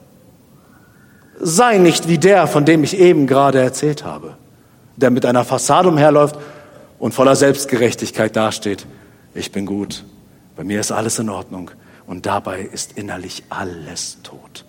Sei nicht wie der, von dem ich eben gerade erzählt habe, der mit einer Fassade umherläuft und voller Selbstgerechtigkeit dasteht. Ich bin gut, bei mir ist alles in Ordnung und dabei ist innerlich alles tot.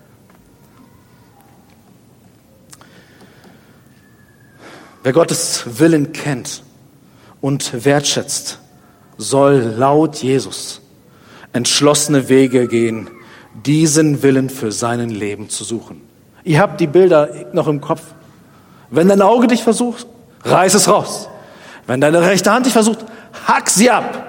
Wer Gottes Willen kennt und wertschätzt, soll laut Jesus entschlossene Wege gehen, diesen Willen für sein Leben zu suchen. Ihr habt die Bilder noch im Kopf. Wenn dein Auge dich versucht, reiß es raus. Wenn deine rechte Hand dich versucht, hack sie ab.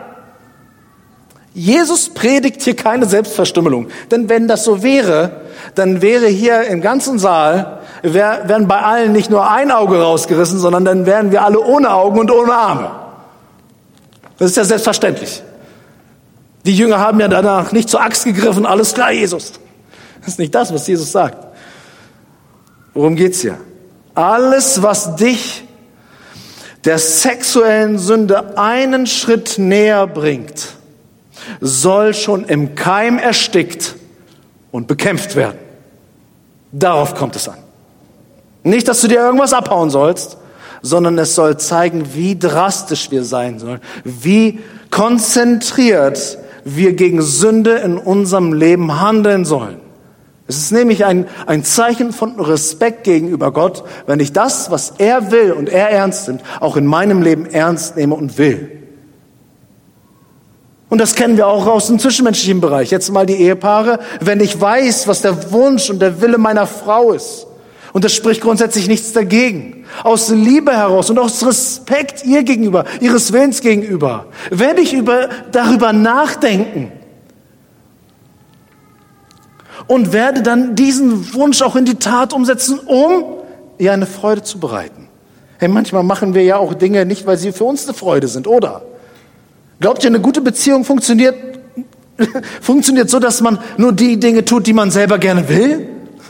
Jesus predigt hier keine Selbstverstümmelung. Denn wenn das so wäre, dann wäre hier im ganzen Saal, wär, wären bei allen nicht nur ein Auge rausgerissen, sondern dann wären wir alle ohne Augen und ohne Arme. Das ist ja selbstverständlich. Die Jünger haben ja danach nicht zur Axt gegriffen, alles klar, Jesus. Das ist nicht das, was Jesus sagt. Worum geht's hier? Alles, was dich der sexuellen Sünde einen Schritt näher bringt, soll schon im Keim erstickt und bekämpft werden. Darauf kommt es an. Nicht, dass du dir irgendwas abhauen sollst, sondern es soll zeigen, wie drastisch wir sein sollen, wie konzentriert wir gegen Sünde in unserem Leben handeln sollen. Es ist nämlich ein, ein Zeichen von Respekt gegenüber Gott, wenn ich das, was er will und er ernst nimmt, auch in meinem Leben ernst nehme und will. Und das kennen wir auch aus dem zwischenmenschlichen Bereich. Jetzt mal die Ehepaare. Wenn ich weiß, was der Wunsch und der Wille meiner Frau ist, und das spricht grundsätzlich nichts dagegen, aus Liebe heraus und aus Respekt ihr gegenüber, ihres Willens gegenüber, werde ich über, darüber nachdenken und werde dann diesen Wunsch auch in die Tat umsetzen, um ihr eine Freude zu bereiten. Hey, manchmal machen wir ja auch Dinge nicht, weil sie für uns eine Freude sind, oder? Glaubt ihr, eine gute Beziehung funktioniert, funktioniert so, dass man nur die Dinge tut, die man selber gerne will?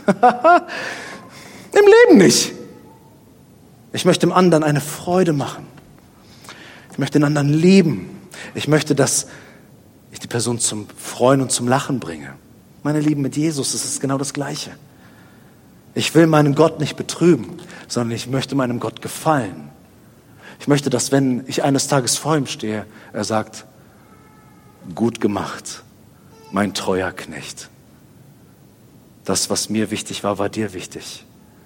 Im Leben nicht. Ich möchte dem anderen eine Freude machen. Ich möchte den anderen lieben. Ich möchte, dass ich die Person zum Freuen und zum Lachen bringe. Meine Lieben, mit Jesus ist es genau das Gleiche. Ich will meinen Gott nicht betrüben, sondern ich möchte meinem Gott gefallen. Ich möchte, dass wenn ich eines Tages vor ihm stehe, er sagt, gut gemacht, mein treuer Knecht. Das, was mir wichtig war, war dir wichtig.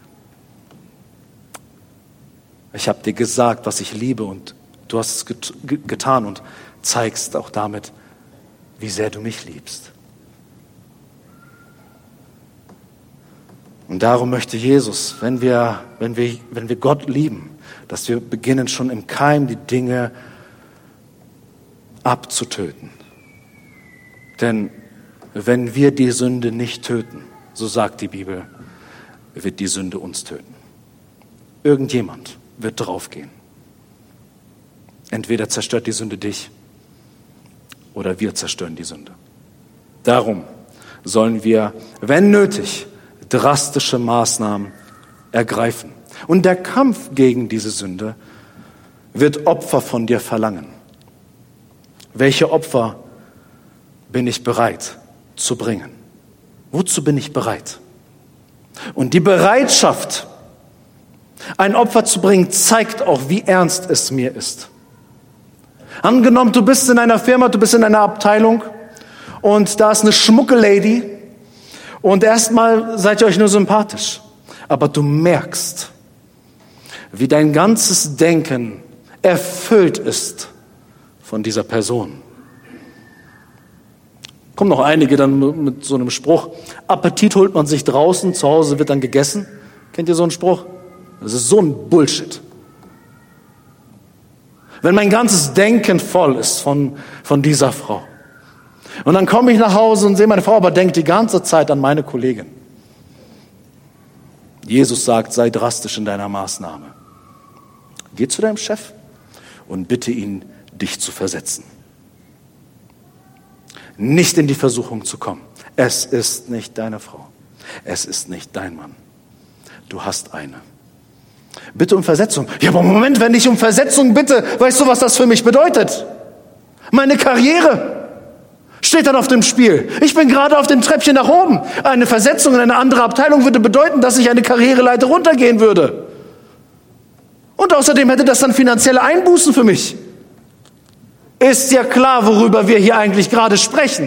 Ich habe dir gesagt, was ich liebe und du hast es get- getan und zeigst auch damit, wie sehr du mich liebst. Und darum möchte Jesus, wenn wir, wenn wir, wenn wir Gott lieben, dass wir beginnen schon im Keim die Dinge abzutöten. Denn wenn wir die Sünde nicht töten, so sagt die Bibel, wird die Sünde uns töten. Irgendjemand wird draufgehen. Entweder zerstört die Sünde dich oder wir zerstören die Sünde. Darum sollen wir, wenn nötig, drastische Maßnahmen ergreifen. Und der Kampf gegen diese Sünde wird Opfer von dir verlangen. Welche Opfer bin ich bereit zu bringen? Wozu bin ich bereit? Und die Bereitschaft, ein Opfer zu bringen, zeigt auch, wie ernst es mir ist. Angenommen, du bist in einer Firma, du bist in einer Abteilung und da ist eine Schmucke-Lady und erstmal seid ihr euch nur sympathisch. Aber du merkst, wie dein ganzes Denken erfüllt ist von dieser Person. Kommen noch einige dann mit so einem Spruch, Appetit holt man sich draußen, zu Hause wird dann gegessen. Kennt ihr so einen Spruch? Das ist so ein Bullshit. Wenn mein ganzes Denken voll ist von, von dieser Frau. Und dann komme ich nach Hause und sehe meine Frau, aber denkt die ganze Zeit an meine Kollegin. Jesus sagt, sei drastisch in deiner Maßnahme. Geh zu deinem Chef und bitte ihn, dich zu versetzen. Nicht in die Versuchung zu kommen. Es ist nicht deine Frau. Es ist nicht dein Mann. Du hast eine. Bitte um Versetzung. Ja, aber Moment, wenn ich um Versetzung bitte, weißt du, was das für mich bedeutet? Meine Karriere steht dann auf dem Spiel. Ich bin gerade auf dem Treppchen nach oben. Eine Versetzung in eine andere Abteilung würde bedeuten, dass ich eine Karriereleiter runtergehen würde. Und außerdem hätte das dann finanzielle Einbußen für mich. Ist ja klar, worüber wir hier eigentlich gerade sprechen.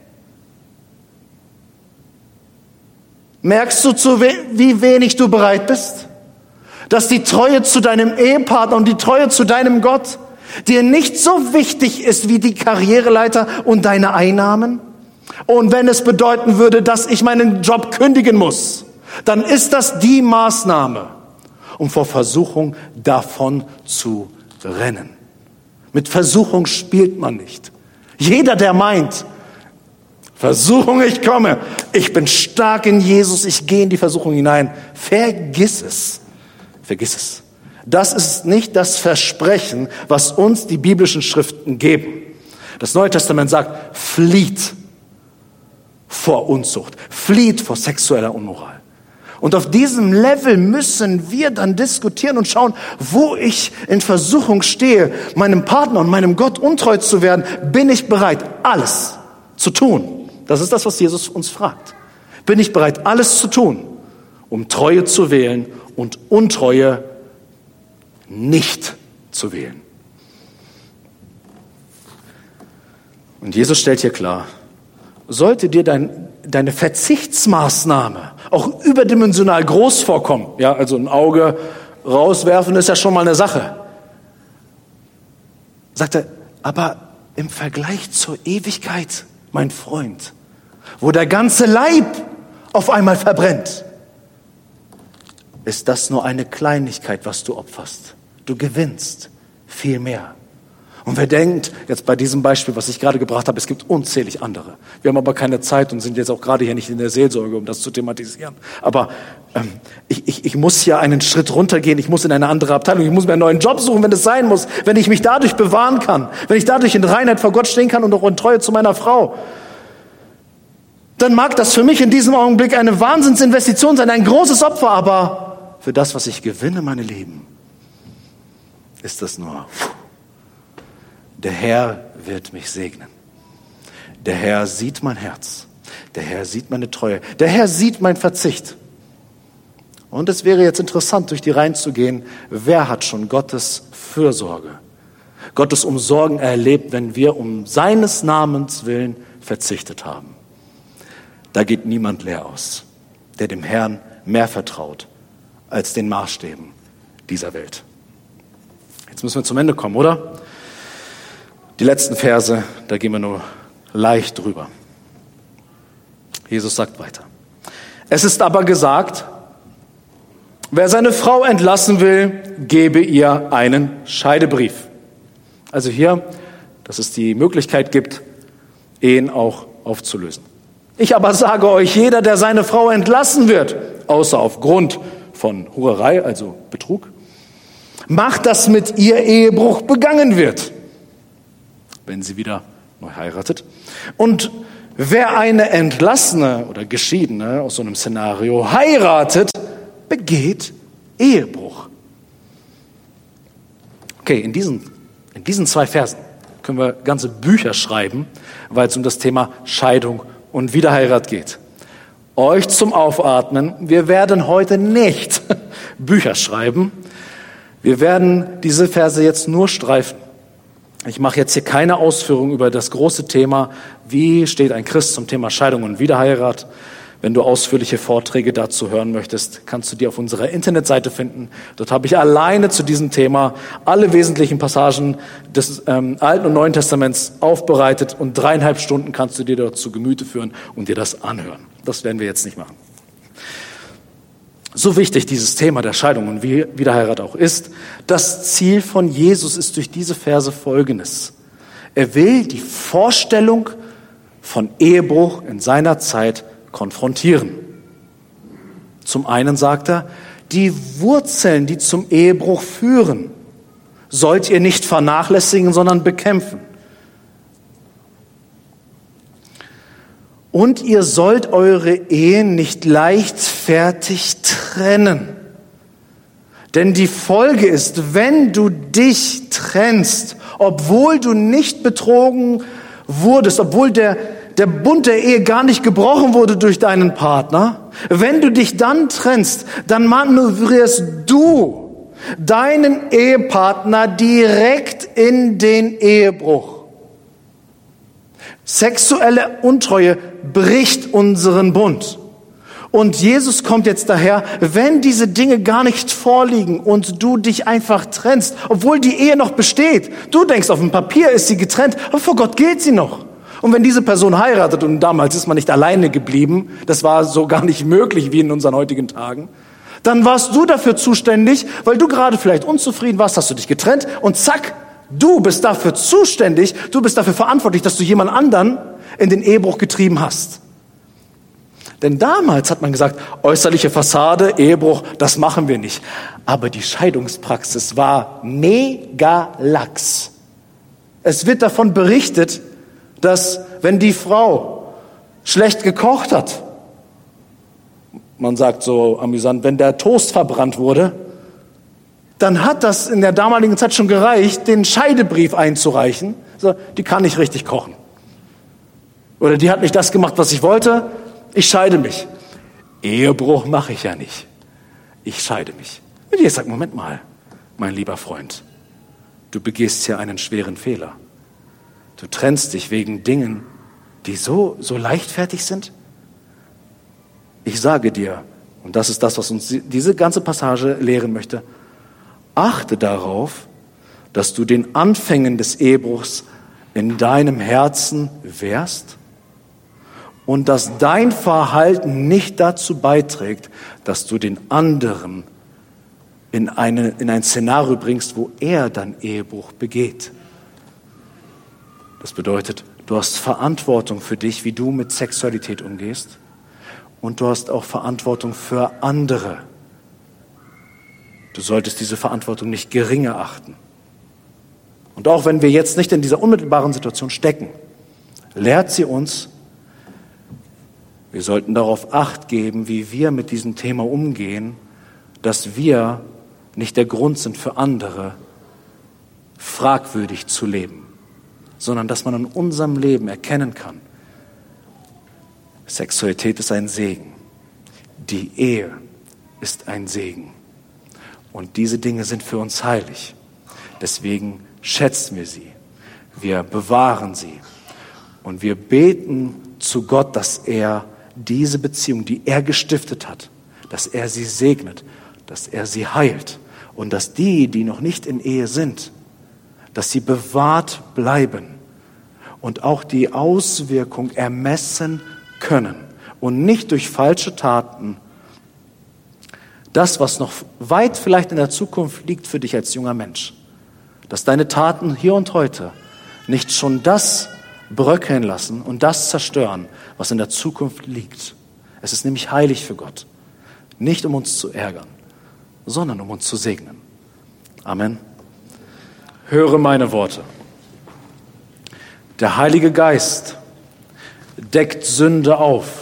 Merkst du, zu we- wie wenig du bereit bist? Dass die Treue zu deinem Ehepartner und die Treue zu deinem Gott dir nicht so wichtig ist wie die Karriereleiter und deine Einnahmen? Und wenn es bedeuten würde, dass ich meinen Job kündigen muss, dann ist das die Maßnahme, um vor Versuchung davon zu rennen. Mit Versuchung spielt man nicht. Jeder, der meint, Versuchung, ich komme, ich bin stark in Jesus, ich gehe in die Versuchung hinein, vergiss es. Vergiss es. Das ist nicht das Versprechen, was uns die biblischen Schriften geben. Das Neue Testament sagt, flieht vor Unzucht, flieht vor sexueller Unmoral. Und auf diesem Level müssen wir dann diskutieren und schauen, wo ich in Versuchung stehe, meinem Partner und meinem Gott untreu zu werden, bin ich bereit, alles zu tun. Das ist das, was Jesus uns fragt. Bin ich bereit, alles zu tun, um Treue zu wählen und Untreue nicht zu wählen? Und Jesus stellt hier klar, sollte dir dein, deine Verzichtsmaßnahme auch überdimensional groß vorkommen, ja, also ein Auge rauswerfen ist ja schon mal eine Sache, sagt er, aber im Vergleich zur Ewigkeit, mein Freund, wo der ganze Leib auf einmal verbrennt, ist das nur eine Kleinigkeit, was du opferst. Du gewinnst viel mehr. Und wer denkt, jetzt bei diesem Beispiel, was ich gerade gebracht habe, es gibt unzählig andere. Wir haben aber keine Zeit und sind jetzt auch gerade hier nicht in der Seelsorge, um das zu thematisieren. Aber ähm, ich, ich, ich muss hier einen Schritt runtergehen, ich muss in eine andere Abteilung, ich muss mir einen neuen Job suchen, wenn es sein muss, wenn ich mich dadurch bewahren kann, wenn ich dadurch in Reinheit vor Gott stehen kann und auch in Treue zu meiner Frau. Dann mag das für mich in diesem Augenblick eine Wahnsinnsinvestition sein, ein großes Opfer, aber für das, was ich gewinne, meine Lieben, ist das nur... Der Herr wird mich segnen. Der Herr sieht mein Herz. Der Herr sieht meine Treue. Der Herr sieht mein Verzicht. Und es wäre jetzt interessant, durch die Reihen zu gehen. Wer hat schon Gottes Fürsorge, Gottes Umsorgen erlebt, wenn wir um seines Namens willen verzichtet haben? Da geht niemand leer aus, der dem Herrn mehr vertraut als den Maßstäben dieser Welt. Jetzt müssen wir zum Ende kommen, oder? Die letzten Verse, da gehen wir nur leicht drüber. Jesus sagt weiter. Es ist aber gesagt, wer seine Frau entlassen will, gebe ihr einen Scheidebrief. Also hier, dass es die Möglichkeit gibt, Ehen auch aufzulösen. Ich aber sage euch, jeder, der seine Frau entlassen wird, außer aufgrund von Hurerei, also Betrug, macht, dass mit ihr Ehebruch begangen wird, wenn sie wieder neu heiratet. Und wer eine Entlassene oder Geschiedene aus so einem Szenario heiratet, begeht Ehebruch. Okay, in diesen, in diesen zwei Versen können wir ganze Bücher schreiben, weil es um das Thema Scheidung und Wiederheirat geht. Euch zum Aufatmen, wir werden heute nicht Bücher schreiben. Wir werden diese Verse jetzt nur streifen. Ich mache jetzt hier keine Ausführung über das große Thema, wie steht ein Christ zum Thema Scheidung und Wiederheirat. Wenn du ausführliche Vorträge dazu hören möchtest, kannst du die auf unserer Internetseite finden. Dort habe ich alleine zu diesem Thema alle wesentlichen Passagen des ähm, Alten und Neuen Testaments aufbereitet und dreieinhalb Stunden kannst du dir dort zu Gemüte führen und dir das anhören. Das werden wir jetzt nicht machen. So wichtig dieses Thema der Scheidung und Wiederheirat auch ist, das Ziel von Jesus ist durch diese Verse Folgendes. Er will die Vorstellung von Ehebruch in seiner Zeit konfrontieren. Zum einen sagt er, die Wurzeln, die zum Ehebruch führen, sollt ihr nicht vernachlässigen, sondern bekämpfen. Und ihr sollt eure Ehen nicht leichtfertig trennen. Denn die Folge ist, wenn du dich trennst, obwohl du nicht betrogen wurdest, obwohl der, der Bund der Ehe gar nicht gebrochen wurde durch deinen Partner, wenn du dich dann trennst, dann manövrierst du deinen Ehepartner direkt in den Ehebruch. Sexuelle Untreue bricht unseren Bund. Und Jesus kommt jetzt daher, wenn diese Dinge gar nicht vorliegen und du dich einfach trennst, obwohl die Ehe noch besteht. Du denkst, auf dem Papier ist sie getrennt, aber vor Gott gilt sie noch. Und wenn diese Person heiratet, und damals ist man nicht alleine geblieben, das war so gar nicht möglich wie in unseren heutigen Tagen, dann warst du dafür zuständig, weil du gerade vielleicht unzufrieden warst, hast du dich getrennt und zack, du bist dafür zuständig, du bist dafür verantwortlich, dass du jemand anderen in den Ehebruch getrieben hast. Denn damals hat man gesagt, äußerliche Fassade, Ehebruch, das machen wir nicht. Aber die Scheidungspraxis war mega lax. Es wird davon berichtet, dass wenn die Frau schlecht gekocht hat, man sagt so amüsant, wenn der Toast verbrannt wurde, dann hat das in der damaligen Zeit schon gereicht, den Scheidebrief einzureichen. So, die kann nicht richtig kochen. Oder die hat nicht das gemacht, was ich wollte. Ich scheide mich. Ehebruch mache ich ja nicht. Ich scheide mich. Und ihr sagt, Moment mal, mein lieber Freund, du begehst hier einen schweren Fehler. Du trennst dich wegen Dingen, die so, so leichtfertig sind. Ich sage dir, und das ist das, was uns diese ganze Passage lehren möchte, achte darauf, dass du den Anfängen des Ehebruchs in deinem Herzen wehrst und dass dein Verhalten nicht dazu beiträgt, dass du den anderen in, eine, in ein Szenario bringst, wo er dann Ehebruch begeht. Das bedeutet, du hast Verantwortung für dich, wie du mit Sexualität umgehst, und du hast auch Verantwortung für andere. Du solltest diese Verantwortung nicht geringer achten. Und auch wenn wir jetzt nicht in dieser unmittelbaren Situation stecken, lehrt sie uns, wir sollten darauf Acht geben, wie wir mit diesem Thema umgehen, dass wir nicht der Grund sind für andere, fragwürdig zu leben, sondern dass man in unserem Leben erkennen kann, Sexualität ist ein Segen, die Ehe ist ein Segen und diese Dinge sind für uns heilig. Deswegen schätzen wir sie, wir bewahren sie und wir beten zu Gott, dass er diese Beziehung, die er gestiftet hat, dass er sie segnet, dass er sie heilt und dass die, die noch nicht in Ehe sind, dass sie bewahrt bleiben und auch die Auswirkung ermessen können und nicht durch falsche Taten das, was noch weit vielleicht in der Zukunft liegt für dich als junger Mensch, dass deine Taten hier und heute nicht schon das bröckeln lassen und das zerstören, was in der Zukunft liegt. Es ist nämlich heilig für Gott. Nicht um uns zu ärgern, sondern um uns zu segnen. Amen. Höre meine Worte. Der Heilige Geist deckt Sünde auf,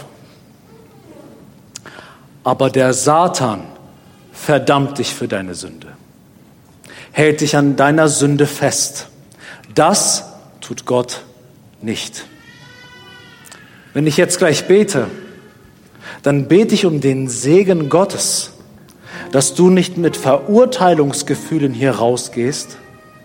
aber der Satan verdammt dich für deine Sünde, hält dich an deiner Sünde fest. Das tut Gott nicht. Wenn ich jetzt gleich bete, dann bete ich um den Segen Gottes, dass du nicht mit Verurteilungsgefühlen hier rausgehst,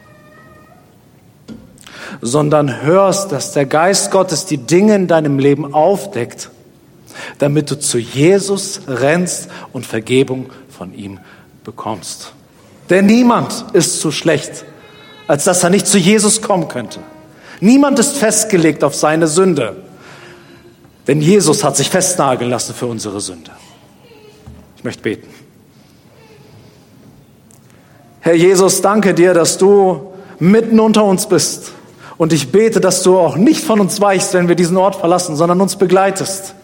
sondern hörst, dass der Geist Gottes die Dinge in deinem Leben aufdeckt, damit du zu Jesus rennst und Vergebung von ihm bekommst. Denn niemand ist so schlecht, als dass er nicht zu Jesus kommen könnte. Niemand ist festgelegt auf seine Sünde, denn Jesus hat sich festnageln lassen für unsere Sünde. Ich möchte beten. Herr Jesus, danke dir, dass du mitten unter uns bist. Und ich bete, dass du auch nicht von uns weichst, wenn wir diesen Ort verlassen, sondern uns begleitest.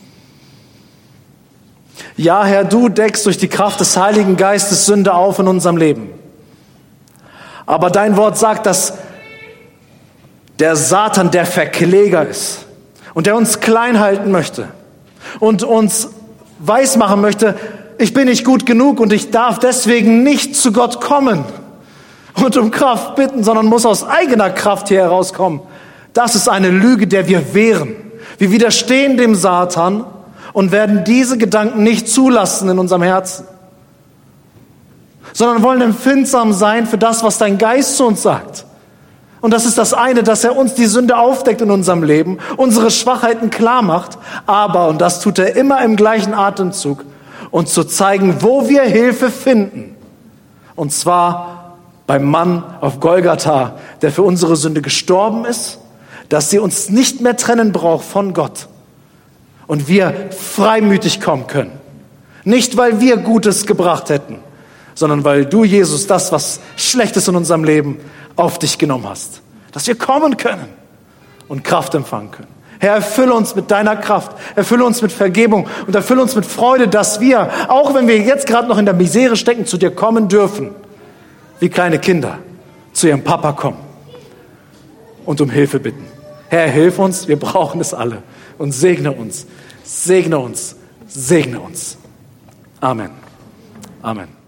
Ja, Herr, du deckst durch die Kraft des Heiligen Geistes Sünde auf in unserem Leben. Aber dein Wort sagt, dass der Satan der Verkläger ist und der uns klein halten möchte und uns weismachen möchte, ich bin nicht gut genug und ich darf deswegen nicht zu Gott kommen. und um Kraft bitten, sondern muss aus eigener Kraft hier herauskommen. Das ist eine Lüge, der wir wehren. Wir widerstehen dem Satan und werden diese Gedanken nicht zulassen in unserem Herzen, sondern wollen empfindsam sein für das, was dein Geist zu uns sagt. Und das ist das eine, dass er uns die Sünde aufdeckt in unserem Leben, unsere Schwachheiten klar macht, aber, und das tut er immer im gleichen Atemzug, uns zu zeigen, wo wir Hilfe finden. Und zwar beim Mann auf Golgatha, der für unsere Sünde gestorben ist, dass sie uns nicht mehr trennen braucht von Gott und wir freimütig kommen können. Nicht, weil wir Gutes gebracht hätten, sondern weil du, Jesus, das, was Schlechtes in unserem Leben auf dich genommen hast. Dass wir kommen können und Kraft empfangen können. Herr, erfülle uns mit deiner Kraft, erfülle uns mit Vergebung und erfülle uns mit Freude, dass wir, auch wenn wir jetzt gerade noch in der Misere stecken, zu dir kommen dürfen, wie kleine Kinder zu ihrem Papa kommen und um Hilfe bitten. Herr, hilf uns, wir brauchen es alle. Und segne uns, segne uns, segne uns. Amen. Amen.